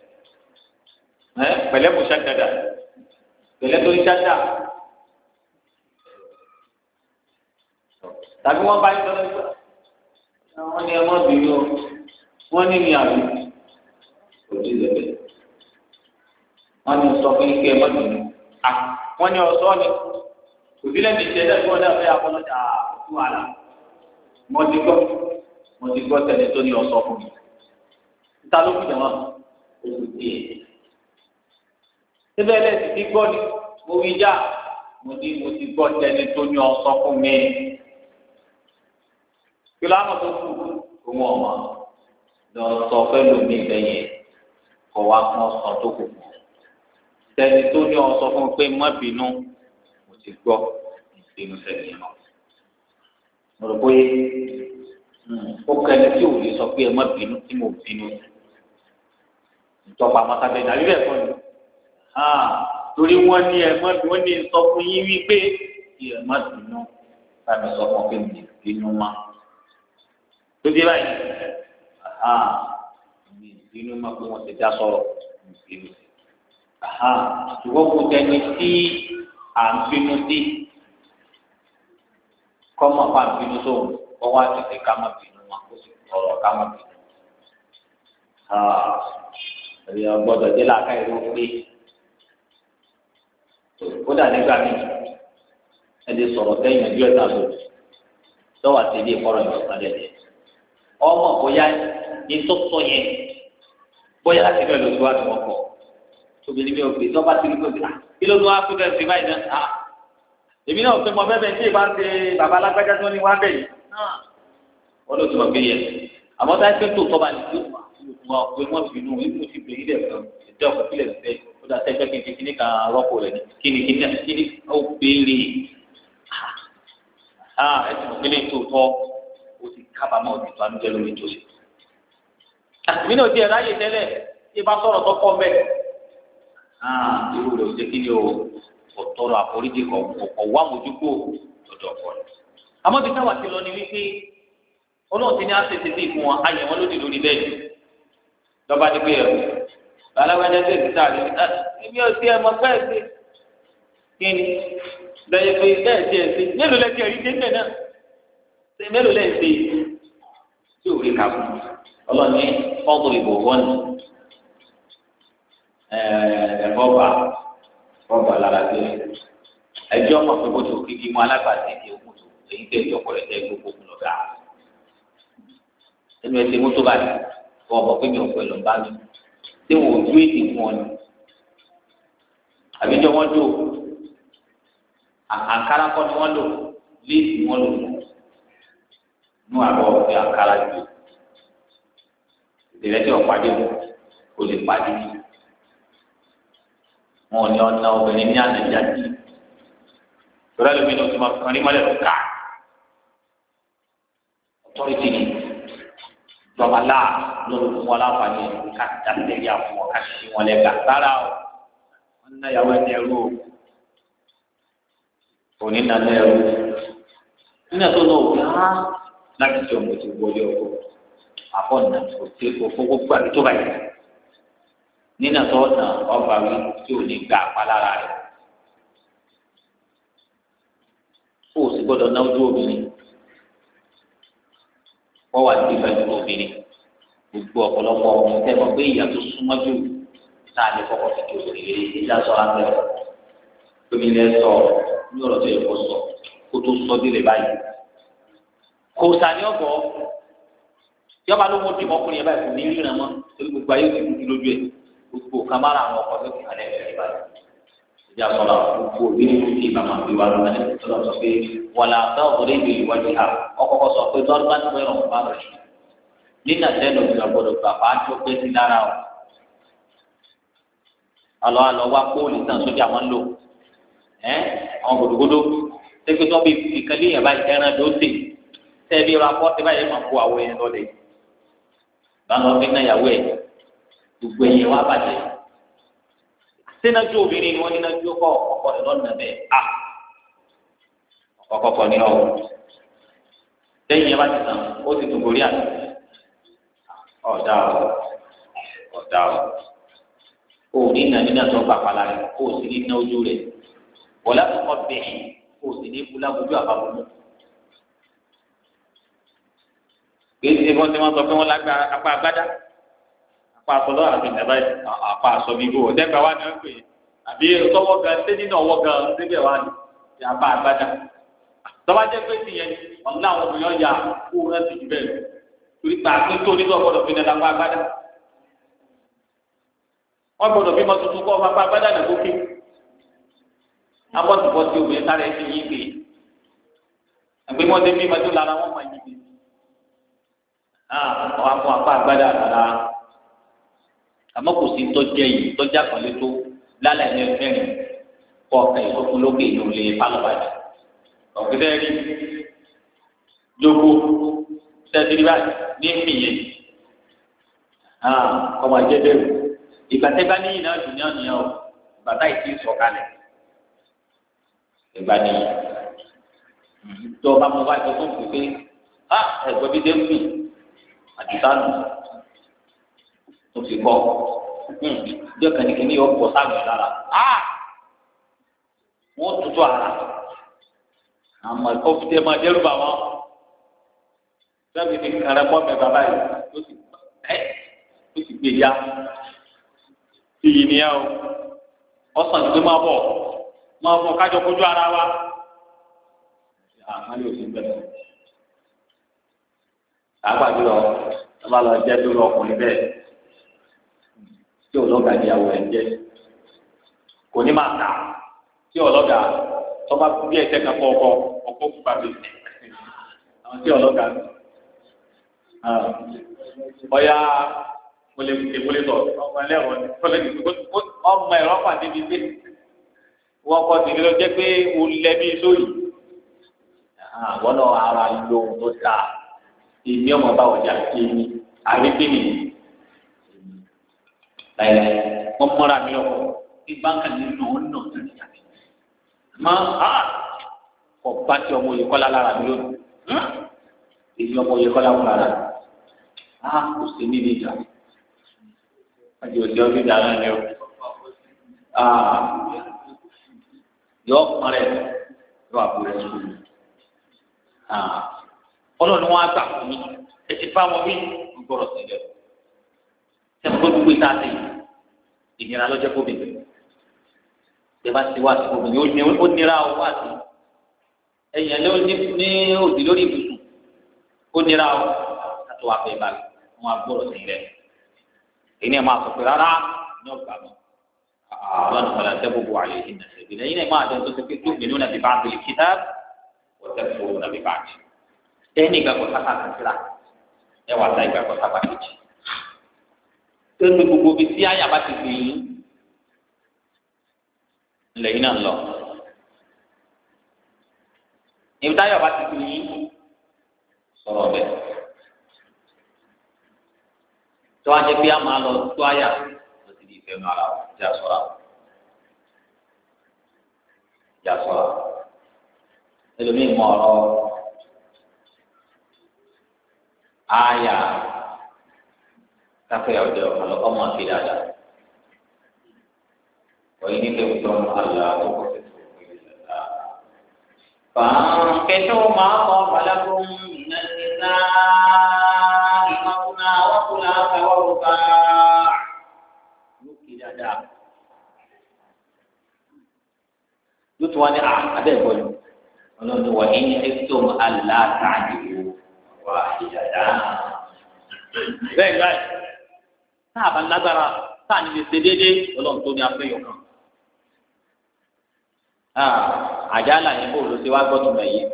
ẹ pẹ̀lẹ́ kò ṣàdàdà pẹ̀lẹ́ tó ń ṣàdà tàbí wọ́n bá yín lọ lọ́wọ́ wọ́n ní ẹ mọ́ bìrì o wọ́n ní ní àbí òjì lẹ́bẹ̀ẹ́ wọ́n ní sọ fún ike ẹ mọ́ bìrì à wọ́n ní ọ̀sọ́ ni òbí lẹ́bi ìṣẹ̀lẹ̀ tí wọ́n dá fẹ́ akọ́lọ́jà àkókò àlà mo ti gbọ́ mo ti gbọ́ tẹ̀lé tó ní ọ̀sọ́ fún mi níta ló fi jẹ̀ wọ́n oṣù díẹ̀ síbẹ̀ lẹ́sìn ti gbọ́ ni mo wí já mo ní mo ti gbọ́ tẹ̀lé tó ní ọ̀sọ́ fún mi kí ló àmọ̀ tó kù kó wọn ọmọ lọ sọ fẹ́ lómi ìbẹ̀yẹ kọ̀ wá fún ọ̀sán tó kù tẹ̀lé tó ní ọ̀sọ́ fún mi pé má bínú mo ti gbọ́ ìbínú sẹ́yìn náà mo rò pé ó kẹ́lẹ́ tí ò lè sọ pé ẹ má bínú tí mo bínú ìtọ́pọ̀ àmọ́tàbẹ̀ náà yóò ẹ̀kọ́ ni torí wọ́n ní ẹ má wọ́n ní sọ fún yín wípé kí ẹ má bínú láti sọ fún pé mi bínú má tóbi báyìí mi bínú má pé wọ́n ti dá sọ̀rọ̀ mi bínú ṣùgbọ́n kò tẹ́ni tí à ń bínú sí kọ́mọ̀ fà ń bínú sóhun kọ́ wá tètè ká má bínú má kó sì tọrọ ká má bínú. ẹ̀yà gbọ́dọ̀ dé làákà ìlú pé kódà nígbà míì ẹni sọ̀rọ̀ tẹ́yìn ẹjọ́ ẹ̀ta lò lọ́wọ́ àti ilé ìkọ́rọ̀ ìwọ̀sán lẹ́yìn ọmọ bóyá ní tó sọ yẹn bóyá láti bẹ́ẹ̀ lóṣù wá ní wọn kọ̀ obìnrin mi ò pè tó bá ti rí kó ti kí ló ń wá fún bẹ́ẹ̀ sí báyìí náà èmi náà fẹ́ mọ bẹ́ẹ̀ bẹ́ẹ̀ tí ì bá ń ṣe bàbá alágbájá tó ní wá bẹ́ẹ̀ yìí wọ́n ló ti mọ̀ pé yẹ àmọ́ táyé pé tó tọ́ba ní tó wà pé wọ́n fi nù ìlú ti bèrè ilẹ̀ kan ìjọ ọ̀pọ̀ sílẹ̀ fẹ́ ó dá sẹ́jọ́ kí n kíní kan rọ́pò rẹ̀ ní kíni kíni kíni ó béèrè ẹ̀sìn òkèlè tó tọ́ ó ti kábàámọ̀ òtí tó ànújẹ́ lórí tó ṣe. àtìmí náà ti ẹ̀ ráyè tẹ́lẹ̀ tí bá sọ̀rọ̀ tó kọ́ mẹ́ irú rẹ̀ ò jẹ́ kí ni o kò tọrọ àforíjì kọ̀ kọ̀ wá mójúkó lọ́dọ̀ ọ̀pọ̀ rẹ̀. àmọ́ bí táwa ti lọ ni wípé ọlọ́run ti ní àṣẹṣe sí ìfún wọn ayẹ̀ wọn lódì lórí bẹ́ẹ̀ lọ́ba ní pé ẹ̀rù alágbájá tó ti sáré ẹ̀mí ọtí ẹ̀ mọ bẹ́ẹ̀ sí kí ni lẹ́yìn pé bẹ́ẹ̀ sí ẹ̀ sí mélòó lẹ́sìn ẹ̀rí dé bẹ́ẹ̀ náà ṣe mélòó lẹ́yìn sí tí ò rí ká fún ọlọ́run ní fọ́ọ̀tù ìbò wọn ẹ̀fọ́ bá fọ́ọ̀bà lára gbé ẹjọ́ ọmọ pé bó ti òkìkí mú alágbàtì ìdí òkú tó èyí tẹ̀ ìjọpọ̀ rẹ̀ tẹ́ gbogbo òkú lọ́gà ẹnu ẹsẹ̀ mọ́tò báyìí wọ́n mọ̀ pé mi ò pẹ̀lú bá mi tí wọ́n ò dúró èdè fún ọ ni àbíjọ wọn lò àǹkárá kọ́ ni wọ́n lò léèdì wọ́n lò nú àbọ̀ ọ̀fẹ́ àǹkárá jù ìdílẹ́tì ọ̀pàdé mu kò lè pàdé mi wọn ò ní ọ̀nà obìnrin ní ànájà jì lọ́dọ̀ lómi ní o ti máa kàn ní mọ́lẹ̀ lọ́kà ọ̀tọ́rìtì ni ìjọba láà lórí fún wọn láǹfààní ká dàbílẹ̀ yà fún wọn ká ṣe wọn lẹ́gà rárá o wọn ní ìyàwó ẹni ẹrú o òní nàní ẹrú nínú ẹ̀tọ́ náà òkè á láti ṣe ọmọ tí wọlé ọkọ àfọ̀nà òtí òfófó gbàgbé tó báyìí nínú ẹ̀tọ́ ọ̀nà ọgbà wí tí ò ní gbà apá lára rẹ̀ kó o sì gbọ́dọ̀ ná ojú obìnrin wọ́n wà ní ìfẹ́ nínú obìnrin gbogbo ọ̀pọ̀lọpọ̀ ọmọ tẹ́lọ̀ pé ìyá tó súnmọ́ jù náà lè kọ́kọ́ fi jòkó ìrírí ìjà sọ abẹ́ tóbi lẹ́ sọ ní ọ̀rọ̀ tó yẹ kó sọ kó tó sọ délé báyìí kò sàní ọ̀bọ̀ yọba ló mú dìmọ́ ọkùnrin yẹn báyìí kò ní ríran mọ́ torí gbogbo ayé ti dúdú lójú ẹ̀ gbogbo kamara àwọn ọkọ̀ tó kì í kalẹ̀ ẹ̀ báyìí ìjà sọ̀rọ̀ gbogbo òbí ní kí màmá bí wà lọ́wọ́ ní ìtọ́lọ́ sọ pé wọ́n la fẹ́ ọ̀rẹ́ ìlú ìwádìí ha ọkọ̀ sọ pé dọ́rọ́bà ń pẹ́ ọ̀rọ̀ bá rẹ̀ nínà tẹ́lẹ̀ òbí ọgbọ́dọ̀ bàbá tó pé sí lára o alọ́ alọ́ wá póòlì tán sójà wọn lò ẹ́ àwọn gbòdògbòdò tẹ́gbẹ́ tó bí ìkànnì yẹn báyìí ẹran ló sè tẹ́ẹ̀bí ra pọ́ọ̀tì báyìí máa kó àwọn yẹn lọ́lẹ̀ lọ́nà fi náà yàwó ẹ̀ gbogbo ẹ̀yẹ wá bàjẹ́ sínú obìnrin ni wọ́n ní nájú kọ́ ọkọ̀ rẹ̀ lọ́nà bẹ́ẹ̀ à ọkọ̀ kọ̀ ní ọ̀hún lẹ́yìn yẹn bá ti tàn ó sì tún gorí àná ọ̀dà ọ̀dà ò ní nà nínú àtọ́ gbàpàlà rẹ̀ ó sì ní ná ojú rẹ̀ wọ́lá tó kọ́ bẹ́ẹ̀ ó sì ní kúlá ojú àbábọ̀ gbèsè wọn tí wọn sọ pé wọn lágbára apá agbádá apá asọlọ àti ìjàmbá apá asọ bíbó ọdẹgbà wa ni wọn pè é àbí tọwọ gan sẹni náà wọ gan síbẹ̀ wa ni apá agbádá tọba jẹ pé tìyẹn ọ̀nà àwọn obìnrin ọ̀yà kú náà ti jù bẹ́ẹ̀ lọ torí pàṣẹ tó ní wọn gbọ́dọ̀ fi nà lápá agbádá wọn gbọ́dọ̀ fi mọ tuntun kọ apá agbádá nà gòkè abọ́tùbọ́tù obìnrin sáré ti yí gbé àgbémọ́tẹ́ bí mọ́tò lára wọn máa yí gbé ọ̀ afọ apá agbádá rárá àmọ́ kò sí tọ́jà yìí tọ́jà kan lé tó lálẹ́ ní ẹgbẹ́rin kọ́ ọ̀kẹ́ ìsọfún lókè ìlú lè pálọ̀bàjẹ́ ọ̀gbẹ́dẹ́ rí jogo sẹ́dírí báyìí ní mìíye kọ́mọ jẹ́dẹ́rù ìgbà tẹ́gbá níyìn náà dùn ní ọ̀nìyàn o bàtà ìtì sọ̀kalẹ̀ ìgbà níyìn tó o bá mọ wájú tó ń pè pé ẹ̀gbọ́n bí dé ń pè àdìsánù tó fi kọ́ ìjọ kànìkìní yóò pọ̀ sáàmì lára wọ́n tutù ara àmọ́ ẹ̀kọ́ fi tẹ́ máa dẹ́rù bà wọ́n sẹ́mi ní kàrẹ́ pọ́ mẹ́ bàbá yìí tó sì ẹ́ tó sì gbé ya sí yìí nìyẹn o ọ̀sán tó máa bọ̀ máa bọ̀ kájọ kojú ara wa àmọ́ yóò fi bẹ̀rẹ̀ àgbàdo lọ ọba lọ jẹ lórí ọkùnrin bẹ́ẹ̀ tí ọlọgà níyàwó ẹ ń jẹ kò ní máa tà tí ọlọgà tọba bí ẹsẹ̀ kan kọ ọkọ ọkọ kúpa mi àwọn tí ọlọgà ọyà mọlẹmọlẹ tọ ọmọ ẹlẹrọ ọmọ ẹ̀rọ pàdé mi pé wọn kọ sí lọ jẹ pé o lẹbi sóyè àwọn náà ara lóhun tó dáa ìní ọmọ bá ọjà kéènì àrídìní láyé wọn mọra mi lọkọ bí báńkà nínú ọ̀nà tàbí àbí máa ha ọba tí ọmọ yìí kọ́lá lára mi lónìí èyí ọmọ yìí kọ́lá wọn lára ha kò sí níbi ìjà àti òsì ọdún ìjà náà ni ó yọ ọkùnrin rẹ yọ àbúrò rẹ sùn ọlọ́run wọn á gbà fún mi ẹtì fáwọn mi ń gbọ́dọ̀ sílẹ̀ sẹ́kọ̀ọ́ gbogbo ìta sí ìnira lọ́jọ́ kó bèbè tẹ bá ti wá sí gbogbo yìí ó nira ó wá sí ẹ̀yìn ẹ̀ ló ní òdì lórí ibùsùn ó nira ó láti wá fẹ́ balẹ̀ wọn á gbọ́dọ̀ sílẹ̀ èyí ni ẹ̀ máa sọ pé rárá ní ọgbà mọ́ ọlọ́run padà tẹ́ gbogbo àyè ìhìn náà ṣẹ̀bi lẹ́yìn náà máa dẹ́n tó ṣe pé tó gbìnú nàbí bá ń bèlè kíta wọ́n tẹ́ fún nàbí bá ń ṣe ẹni ìgbàgbọ́ sábà kàkíra ẹ wà sá ìgbàgbọ́ sábà kejì ẹnu gbogbo bíi tí àyà bá ti gbé yín lẹ́yìn náà lọ ibi tí àyà bá ti gbé yín sọ̀rọ̀ bẹ́ẹ̀ tó wá jẹ́ pé a máa lọ tó àyà lọ sí ìfẹ́ nu ara wọn tí a sọ̀rọ̀ àwọn tí a sọ̀rọ̀ ẹlòmíì mọ ọ̀rọ̀ aya kakek ọjọ kalau kamu tidak ada wah ini kebetulan Allah فانكحوا ما طاب لكم من النساء مثنى وثلاث ورباع tidak ada itu tuannya ada boleh kalau wa in khiftum alla ta'dilu wahidata bẹ́ẹ̀ báyìí tá a bá lágbára tá a nílé ṣe déédéé ọlọ́run tó ní afẹ́yọ̀ kan àjálà yẹn kó o lọ sí wá gbọ́dọ̀ mọ̀ yìí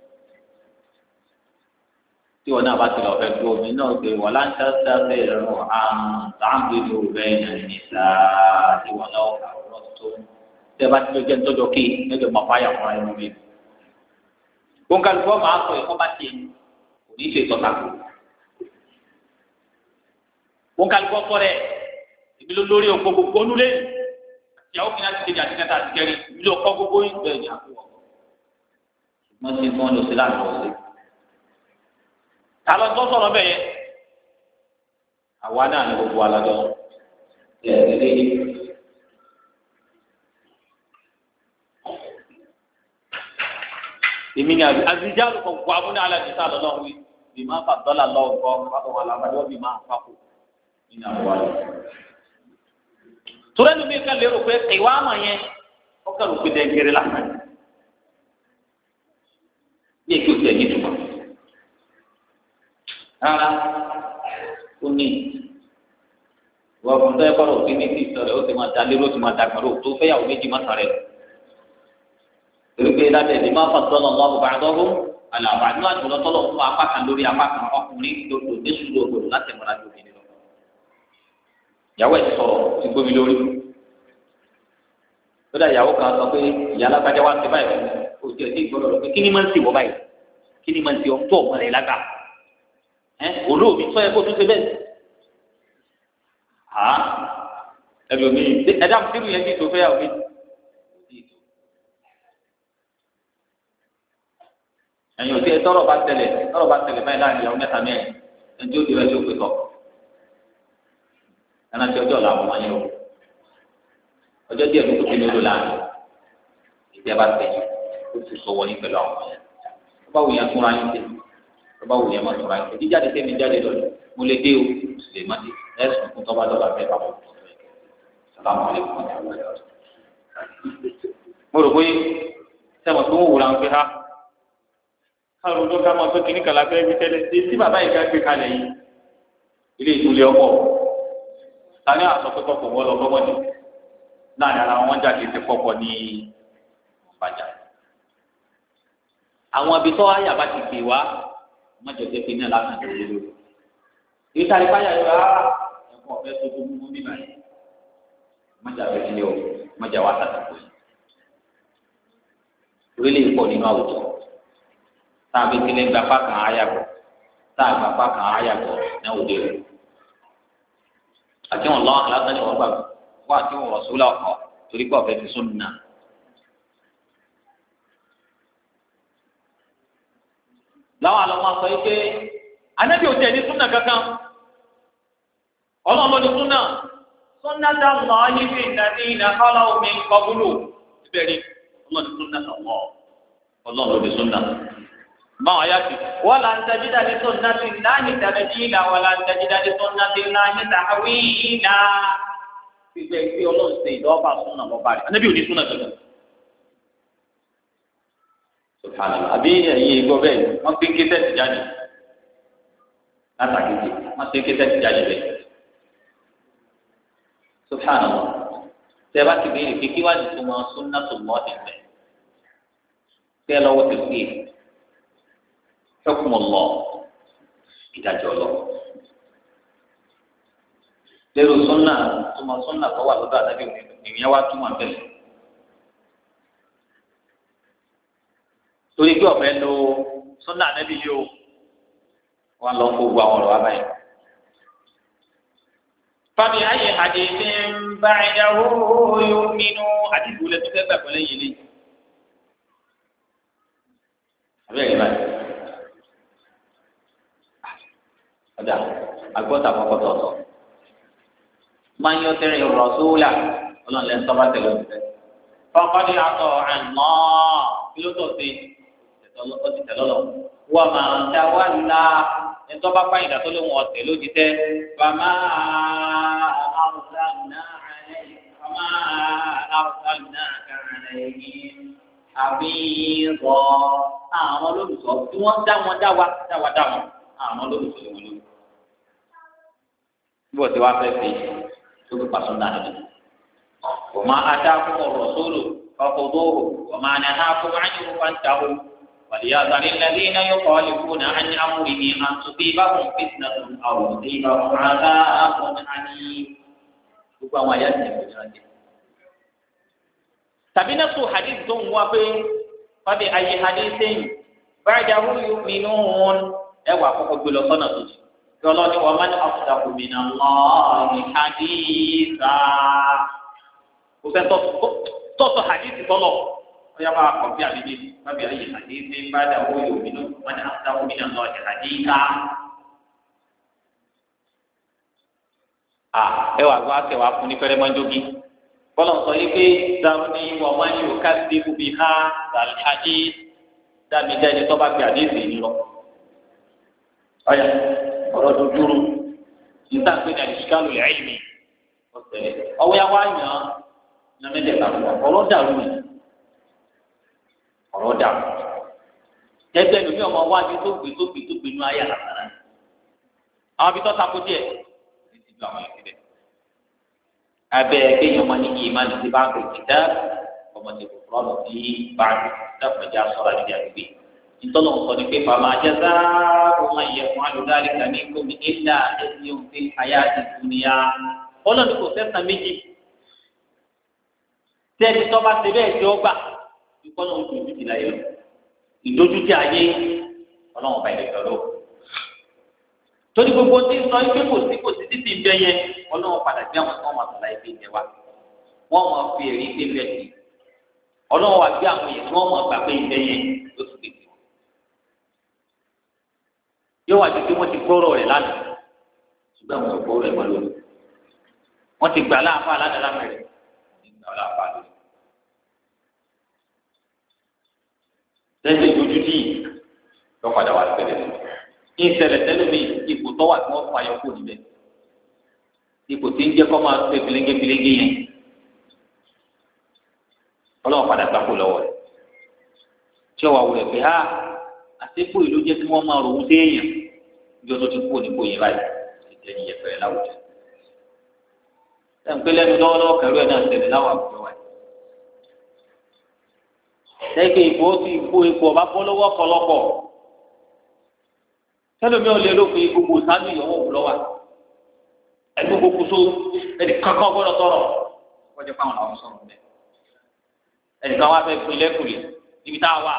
tí wọn náà bá ti lọ fẹ́ tó omi náà gbé wọn láńtà sáfẹ́ ẹ̀rọ àtàǹgbèdò bẹ́ẹ̀ náà ní sáà tí wọn náà kà ọ̀rọ̀ tó tẹ́ bá ti lọ jẹ́ ńtọ́jọ́ kí ẹgbẹ́ máa fáyà fún ayé mi kóńkàlùkọ́ máa sọ ẹ̀kọ́ bá tiẹ̀ kò ní í ṣe ìtọ́ta kù kóńkàlùkọ́ kọ́ rẹ̀ ìbí ló lórí ọkọ̀ gbogbo onúlé ìyàwó kìnnà ti kejì àti kẹta àti kẹrin ìbí ló kọ́ gbogbo ìgbẹ́ ìyá kú ọ̀ ṣùgbọ́n ṣe fún ọ lọ sí láàrin ọ̀sẹ̀ ta lọ tó sọ̀rọ̀ bẹ́ẹ̀ yẹn àwa náà ní gbogbo alájọ ẹ̀ẹ́dẹ́gbẹ́ èmi ni àzìjáàlù kan kó amúnà alájísá lọ́nà wí bí máa fà dọ́là lọ́wọ́ kọ́ pátó wà lábàjọ́ bí máa fà kù nínú àwọn wa lọ. torí ẹni mi ká lérò pé ìwà àmọ̀ yẹn ó kẹ́rù pé dẹ́gẹ́rẹ́ lásán ní èkó tẹ̀ ní ìtumọ̀ rárá ó ní wọ́n fún tẹ́ kọ́rọ̀ òfin ní ti sọ̀rọ̀ ó ti máa da lérò ó ti máa da gbọ́dọ̀ tó fẹ́yàwó méjì má sàrẹ̀ torí pé lábẹ́ ìdí máa fọ́n tọ́lọ̀ lọ́wọ́ bá dọ́rùn àlàbà ní àjùlọ tọ́lọ̀ fún apá kan lórí apá kan ọkùnrin lòdò níṣu lòdò láti mọ̀ra ju obìnrin lọ. ìyàwó ẹ̀ ti sọ̀rọ̀ ti gbómi lórí. lọ́dà ìyàwó kan sọ pé ìyá alágbájá wa ti báyìí kò tiẹ̀ sí ìgbọ́dọ̀ lọ pé kí ni máa ń ti wọ́ báyìí kí ni máa ń ti ọ tó ọmọ rẹ̀ lága. ẹ olóòbí sọ ẹ kó tún ṣe bẹ́ẹ̀. ha ẹlòmíì ẹ̀dá mùsùlùmí yẹn ti tó fẹ́ yàwó mi. ẹ̀yin òtí ẹ tọrọ bá tẹlẹ tọrọ bá tẹlẹ báyìí láàrin ìyàwó mẹ́ta mẹ́rin ẹnití ó di rẹ tí ó pè tọ ẹnà tí ọjọ́ làwọn máa ń yọ ọjọ́ díẹ̀ ló tó fi lólo láàrin ìdí ẹ bá tẹ̀yìn ó ti sọ wọlé pẹ̀lú àwọn ọmọ yẹn tó bá wù yẹn túnra yín tẹ tó bá wù yẹn má túnra yín tẹ jíjáde tẹmí jáde lọlẹ mo lè dé o sì lè má dé ẹsùn fún tọ́ba dọ́gba fẹ́ bá wọn tó fẹ́ sàlámù alẹ́kùn ọ̀tá wọn. mo rò pé sẹ́wọ̀n tó ń wúra ń pẹ́ ha káwọn ọdún ká máa pé kíní kàlá fẹ́ fi tẹ́lẹ̀ ṣe tí bàbá yìí ká gbé kalẹ̀ yìí ilé ìtúlẹ̀ ọkọ̀ tani àsọ pé kọ́kọ́ wọ́n lọ gbọ́gbọ́n ní láàrin ara wọn jáde ti kọ́kọ́ ní ìbàjá. àwọn ibi tó ayà bá ti gbé wá mọ́jọ jẹ́ pé ní aláǹdà tó lé lórí. ìta ìpáyà yóò rà ẹ̀kọ́ ọ̀fẹ́ tó tó mú bíbá yìí mọ́jà rẹ̀ sílẹ̀ o mọ́jà wà sàtàkùn yìí. orílẹ̀ ìpọ̀ nínú àwùjọ tàbí kílẹ̀ gba pákan ayàgbọ́ tàbí gba pákan ayàgbọ́ náà òde rẹ̀ àti wọn lọ aláṣẹ ni wọn gbà wá àti wọn rọ̀ṣúlà ọkọ̀ torí pé ọ̀fẹ́ fi sún nà. láwọn àlọ́ máa sọ yìí pé anábì òtí ẹni súnà kankan ọlọ́run ló ní súnà súnà dá lọ yìí fi ìdájí ìdákọ́lá omi kọ́búlù ìbẹ̀rẹ̀ ọlọ́run ní súnà sọ̀wọ́ ọlọ́run ló ní súnà. báwọn ayá ti wọ́n là ń tajida ní súnà sí láàyè tàbíjìlá wọ́n là ń tajida ní súnà sí láàyè tàwíìlà. gbígbẹ́ ìgbé ọlọ́run ṣe ìdọ́gba súnà lọ́ba rẹ̀ anábì òní súnà kankan. àbí ẹ̀yin ìgbọ́ bẹ́ẹ̀ wọ́n gbé kétẹ́ẹ̀tì jáde látàkéjì wọ́n gbé kétẹ́ẹ̀tì jáde bẹ́ẹ̀. subhanallah tẹ́ bá ti béèrè kékeré wá ní túmọ̀ súnà tó mọ́ ọ̀dẹ̀ bẹ́ẹ̀ tẹ́ lọ́wọ́ ti fi hukmullah ìdájọ́ lọ. lérò súnà túmọ̀ súnà tó wà lọ́dọ̀ àdábì ìyẹn wá túmọ̀ bẹ́ẹ̀. torí pé ọ̀fẹ́ lo súnà nẹ́bí yìí o wọn lọ gbogbo àwọn ọ̀rọ̀ wa báyìí. fábí ayé hadithin ba'dahu yu'minu àdìgbò lẹ́tọ́ fẹ́ gbàgbọ́ lẹ́yìn lé. abẹ́rẹ́ báyìí. ọjà agbọ́ta kọ́kọ́ tọ̀tọ̀. máa ń yọ tẹ́rẹ̀ rasula ọlọ́run lẹ́nu tọ́ba tẹ̀lé ọ̀dùnfẹ́. faqad ata'a Allah kí ló tọ̀ sí ọtí tẹlọlọ wà máa ń dá wà ńlá ẹtọ bá fáyìn dàtọ ló wọn ọtẹ ló ti tẹ bàmá àrùsàlùnà àlẹ bàmá àrùsàlùnà àlẹ yìí àbí rọ àwọn olólùsọ tí wọn dá wọn dá wa dá wa dá wọn àwọn olólùsọ ni wọn lò bó ti wá fẹ́ fi tó fi pàṣẹ náà nínú wọ́n máa adá fún ọ̀rọ̀ sólò ọkọ̀ dóòrò wọ́n máa ní adá fún ányúrú fáńtàwó. وليحذر الذين يخالفون عن أمره أن تصيبهم فتنة أو يصيبهم عذاب أليم. gbogbo àwọn àyà ti ẹ̀kọ́ ìrántí. tàbí náà sọ hadith tó ń wá pé fábí ayé hadith sẹ́yìn ba'dahu yu'minun ẹ wà kọ́kọ́ gbé lọ sọ́nà tó jù kí ọlọ́ni wa man asdaqu minallahi haditha kò sẹ́ tọ́tọ̀ hadithi tọ́lọ̀ ọ̀yá bá kọ̀ bí àbíbí bábí ayé hadithi ba'dahu yu'minun man asdaqu minallahi haditha. à ẹ wà gbọ́ àtẹ̀wá fún ní fẹ́rẹ́ mọ́jógí bọ́lá sọ yìí pé dàrú ni wọ́n máa ń yóò ká sí ibi ha sàlhàdí dàbí dẹ́ni tó bá fi àdéhùn yìí lọ. ọ̀yà ọ̀rọ̀ tó dúró níta pé ní àdìsíkálù lẹ́yìn mi ọ̀sẹ̀ ọwọ́ yà wá yàn án ní ọmọdéka ọ̀rọ̀ dàrú ni ọ̀rọ̀ dàrú. ẹgbẹ́ mi bí ọmọ wa ni tó gbé tó gbé tó gbé nú ayé àlàkàrà àwọn ibi tó takò díẹ̀ ní ti ju àwọn ìpínlẹ̀ abẹ kéèyàn máa ní kí ìmá ní ti bá gbé kìtá ọmọ ti kò fúlọ́ọ̀mù sí báàgì dáfọ̀jà sọ̀rọ̀ àdìdì àgbègbè nítorí wọn sọ ní pé fàmà àjẹsà ọmọ ìyẹn fún alùdáàlì kan ní gómìn ilà ẹsìn òfin ayé àti dúníyà ọlọ́ni kò sẹ́sàn méjì tẹ́ni tó bá ṣe bẹ́ẹ̀ tí ó gbà ìkọ́ náà ń dojú ti láyé lọ ìdójútì ayé ọlọ́run ọba ìlẹ̀kẹ̀ lọ torí gbogbo tí ń sọ ife kò sí kò sí títí bẹ yẹn ọlọ́run padà gbé àwọn tí wọ́n máa tọ́lá ife jẹ wa wọ́n máa fi èrè ife bẹ́ẹ̀ sí ọlọ́run wa gbé àwọn èèyàn tí wọ́n máa gbà pé ife yẹn ló tún gbèsè yóò wá ju pé wọ́n ti gbọ́rọ̀ rẹ̀ lánàá ṣùgbọ́n àwọn ọ̀gbọ́n rẹ̀ wọ́n lónìí wọ́n ti gbà láàfáà lánàá lámẹ̀rẹ̀ nígbà láàfáà lónìí lẹ́sẹ̀ ìdójútì lọ́padà wà lẹ́sẹ̀ ìṣẹ̀lẹ̀ tẹ́lẹ̀ mi ipò tó wà tí wọ́n fún ayọkọ níbẹ̀ ipò tí ń jẹ́ kó máa ṣe filenge filenge yẹn Ọlọ́run padà gbàgbó lọ́wọ́ rẹ̀ tí ọwọ́ àwòrán pé ha àtẹkù ìlú jẹ́ kí wọ́n máa rò ó déèyàn ìjọ tó ti kú nípò yẹn báyìí ìjẹ́ ní yẹpẹrẹ láwùjọ ẹnpẹ lẹ́nu lọ́wọ́lọ́wọ́ kẹrù ẹ náà ṣẹlẹ̀ láwọn àwùjọ wa lẹ́yìn ìbò ti ìbò ipò ọba bọ́ lọ́wọ́ ọ̀pọ̀lọpọ̀ tẹlomi ò lè ló fi gbogbo sáájú ìyọwọ wò lọ́wọ́ ẹni gbogbo so ẹni kankan gbọ́dọ̀ sọ̀rọ̀ wọ́n jẹ́ fáwọn àwọn sọ̀rọ̀ bẹ́ẹ̀ ẹni kan wá fẹ́ pin lẹ́kùnrin níbi tá a wà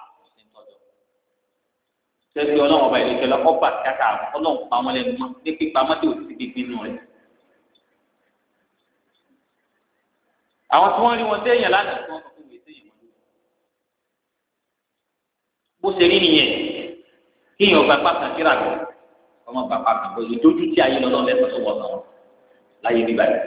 sẹ́sì ọlọ́run ọba ìlẹ̀kẹ́ lọ ọba kàkà ọlọ́run pa wọn lẹ́nu mọ́ ní pípa mọ́tò òsì gbígbé nù rẹ̀. àwọn tí wọ́n rí wọn séèyàn lánàá tí wọ́n sọ fún mi séèyàn wọn. bó ṣe rí nìyẹn kíyàn ọgbà pàtàkì kíra lọ ọmọ bàbá kan bó ìdójú tí ayé lọ́lọ́ lẹ́sọ̀ tó wọ́n sàn láyé bíbá yìí.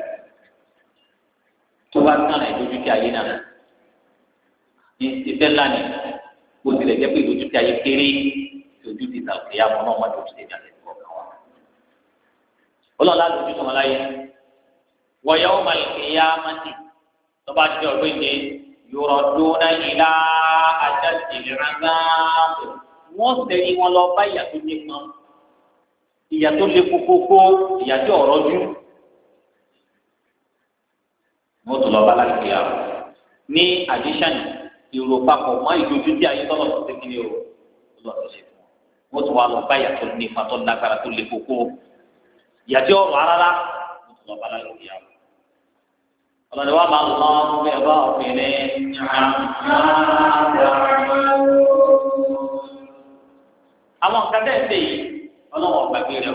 tó bá tán ìdójú tí ayé náà ní ìfẹ́ ńlá ni bó tilẹ̀ jẹ́ pé ìdójú tí ayé kéré ojú ti ta òkè yàmọ náà wọn dojú tèmi àti ẹ̀kọ́ kan wa ọlọ́ọ̀lá dojú tó wọn láyé wọ̀nyẹ́ wọn máa lè yá mọ́tì tọ́ba ti dẹ̀ ọ̀gbìn ní yọ̀rọ̀ dúnà ìlà àjàjìlẹ̀ ránáàbò wọ́n sẹ́ni wọn lọ bá ìyà tó lé kan ìyà tó lé kókókó ìyà tó ọ̀rọ̀ jù wọ́n tó lọ bá láti yà ní àdísàn ìrò papọ̀ mọ́ ìdójú tí ayé tọ́lọ̀ tó tẹ́kí ní o lọ́ọ̀ ṣe wọ́n tún wá lọ bá ìyàtọ̀ ní ipa tó lágbára tó lé koko ìyàtọ̀ ọ̀rọ̀ arára wọ́n tún lọ bá láyé òkè àwọn. ọlọ́dẹ wa máa ń lọ bí ẹ bá ọ̀fìnrin àwọn nǹkan tẹ̀ ń tẹ̀ yìí ọlọ́wọ́ gbàgbé rẹ̀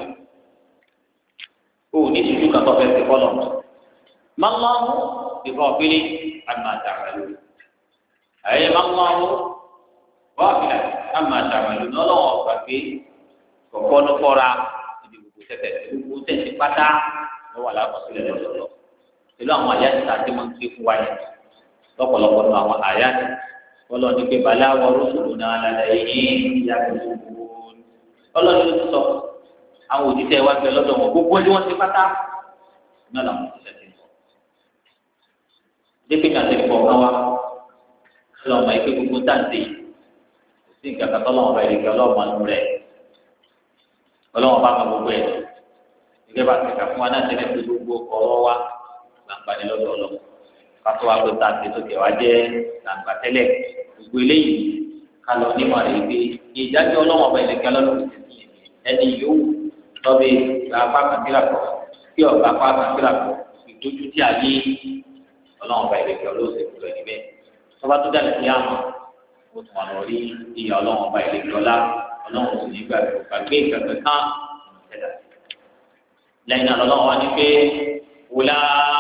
o ò ní ìṣojú kan tó fẹ́ ti kọ́ lọ́nà máa ń lọ bí ọ̀fìnrin àmà àtàrà lórí àyè máa ń lọ wọ́ọ̀fìlà àmà àtàwọn ìlú náà lọ́wọ́ ọ̀gbà pé kọ̀ọ̀kọ́ ló kọ́ra ibi gbogbo tẹ̀tẹ̀ gbogbo tẹ̀sí pátá ló wà lákọsílẹ̀ lọ́dọọdọ pẹ̀lú àwọn àyà ti tàbí máa ń gbé fún wa yẹn lọ́pọ̀lọpọ̀ nínú àwọn àyà ti ọlọ́ ní pé balẹ̀ àwọn rúṣùlù náà lálẹ́ yìí ìyá gbogbo ọlọ́ni ló ti sọ àwọn òjíṣẹ́ wa gbẹ lọ́dọ̀ wọn gbogbo ẹni wọ́n ti pátá náà làwọn òjíṣẹ́ ti sọ. dépè mi àtẹnukọ̀ kan wa lọ́mọ ìpè gbogbo táǹtì sí nǹkan kan tọ́lọ́wọ́n bá ìrèké ọlọ́wọ́n nù rẹ̀ ọlọ́wọ́n bá ma gbogbo ẹ̀ ìgbẹ́ bá kẹ̀kẹ́ fún wa náà tẹ́lẹ̀ pé gbogbo ọ̀rọ̀ wa gbàǹgbà ní lọ́dọ̀ ọlọ́ kátó wa pé táǹtì sókè wá jẹ́ gbàǹgbà tẹ́lẹ̀ gbogbo eléyìí ká lọ nímọ̀ rẹ̀ pé ìjáde ọlọ́wọ́n bá ìrèké ọlọ́wọ́n ti sìn ẹni yóò lọ́bẹ̀ apá kan kíra kọ̀ kí ọ̀gá apá kan kíra kọ̀ ìdójú tí a yé ọlọ́wọ́n bá ìrèké ọlọ́wọ́n ti ó tún wà lọ rí ìyá ọlọ́run ọba ìlẹ́gbẹ̀ẹ́ ọlá ọlọ́run sì nígbà gbàgbé kankan kan ṣẹlẹ̀ lẹ́yìn náà lọ́wọ́ wa ní pé wùlá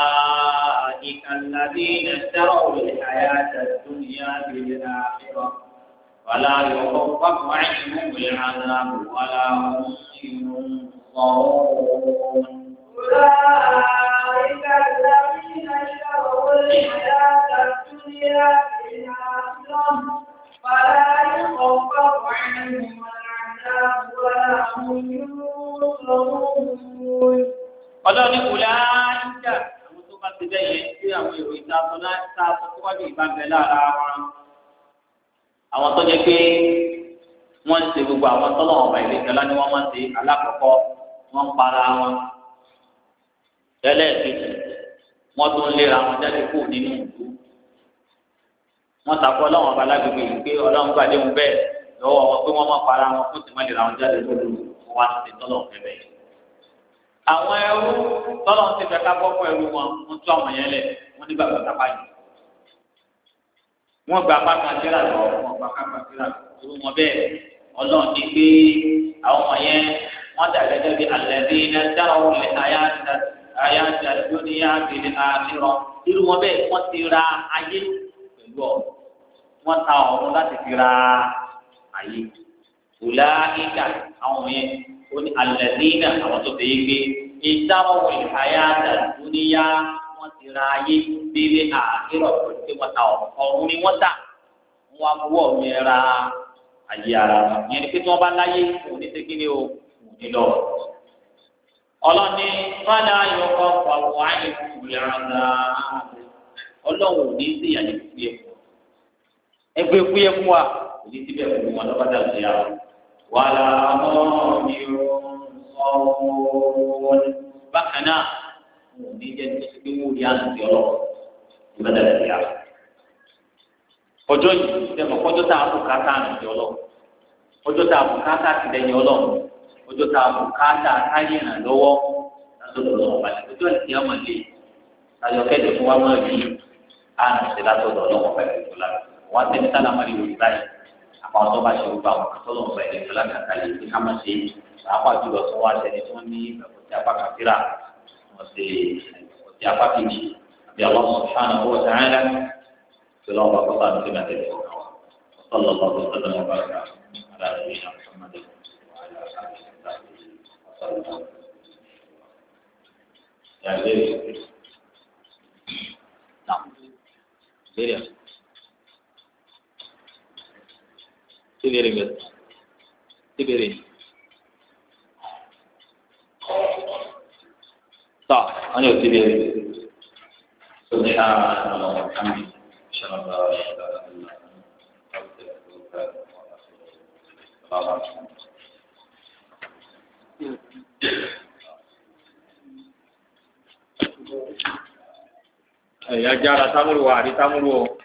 ìkànnì nàìjíríà òwúlẹ̀ àyà àdúnyà bìí àfihàn wàlá yọ̀kọ̀ pápá ẹ̀yìn òwúlẹ̀ àná wàlá ọ̀hún صارون أولئك الذين اشتروا الحياة الدنيا بالآخرة فلا يخفف عنهم العذاب ولا هم ينصرون. ọlọ́ni kùlá ìjà àwọn tó bá ti bẹ́ẹ̀ yẹn tí àwọn èrò ìtasọ náà ta sọ tó wájú ìbámbẹ́ lára wọn àwọn tó jẹ́ pé wọ́n ń ṣe gbogbo àwọn tọ́lọ̀ ọ̀bà ìlẹ́kẹ̀lá ni wọ́n máa ń ṣe alákọ̀ọ́kọ́ wọ́n ń para wọn ẹlẹ́ẹ̀kejì wọ́n tún ń léra wọn jáde kú nínú ìlú wọ́n takọ́ ọlọ́run ọba lágbègbè yìí pé ọlọ́run gbàdé wọn bẹ́ẹ̀ lọ́wọ́ wọn pé wọ́n máa para wọn fún tìmọ̀ léra wọn jáde lóru wọn wá sí tọ́lọ̀ ọ̀fẹ́ bẹ́ẹ̀. àwọn ẹrú tọ́lọ̀ ti fẹ́ ká bọ́ fún ẹrú wọn wọ́n tún àwọn yẹn lẹ̀ wọ́n ní bàbá tápá yìí wọ́n gba apá kan síra lọ wọ́n gba apá kan síra lọ wọn bẹ́ẹ̀ ọlọ́run ti gbé àwọn ọmọ yẹn wọ́n dà gẹ́gẹ́ bí alẹ́bí iná dára wọn lè ayá àdúgbò ní àgbèrè àṣírọ irú wọn bẹ́ẹ̀ wọ́n ti ra ayé pẹ̀lú ọ wọ́n ta ọ̀run láti fi ra ayé òlà ìjà àwọn yẹn ó ní alẹ́bí iná àwọn tó fi gbé ìdáwọ̀ wọn lè ayá àdúgbò ní yá wọ́n ti ra ayé délé àṣírọ tí wọ́n ta ọ̀run ni wọ́n tà wọ́n á mú ọ̀run yẹn ra ayé ara wọn yẹn ni pé tí wọn bá láyé òun ní segin o òun ní lọ ọlọ́ni fada yọkọ pàwọ́ àyè fúyàrá ọlọ́run ò ní sí ìyànjú fúyẹ́ fún ẹgbẹ́ fúyẹ́ fún wa kò ní síbẹ̀ fún wọn lọ́kọ́dà sí ya wàhálà ọmọ mi ò sọ̀rọ̀ bákan náà òun ní jẹ́ tó ṣe wọ́n rí àǹtí ọlọ́run lọ́kọ́dà sí ya ọjọ́ yìí sẹ́mi ọjọ́ tá a kó káàtà àǹtí ọlọ́run ọjọ́ tá a kó káàtà àtìlẹ́yìn ọlọ́run ọjọ́ tá a kó káàtà káyé ràn lọ́wọ́ látọ̀dọ̀ ọlọ́run balẹ̀ ọjọ́ ìdí ọmọ lè ayọ̀ kẹ́dẹ̀ fún wa máa rí àǹtí látọ̀dọ̀ ọlọ́run pẹ̀lú ìjọba wọn tẹ̀lé sálámàrí wòlíì báyìí àwọn tó bá ṣe gbogbo àwọn akọ́tọ́lọ́ pẹ̀lú ìjọba kàkàlẹ̀ ìdí ká máa ṣe pàápàá jùlọ tó wá ṣẹni tó ní ìgbàgbọ́sí apá kàfíra wọn ṣe ìgbàgbọ́sí apá kejì àbí Allah subhanahu wa ta'ala سلام الله تعالى كما تدعو وصلى الله وسلم وبارك على نبينا محمد وعلى اله وصحبه وسلم يا ليل نعم ليل تبيرين بس تبيرين صح انا تبيرين سبحان الله وبحمده أشهد أن لا إله إلا أنت أستغفرك وأتوب إليك. Ya jara tamuru wa di tamuru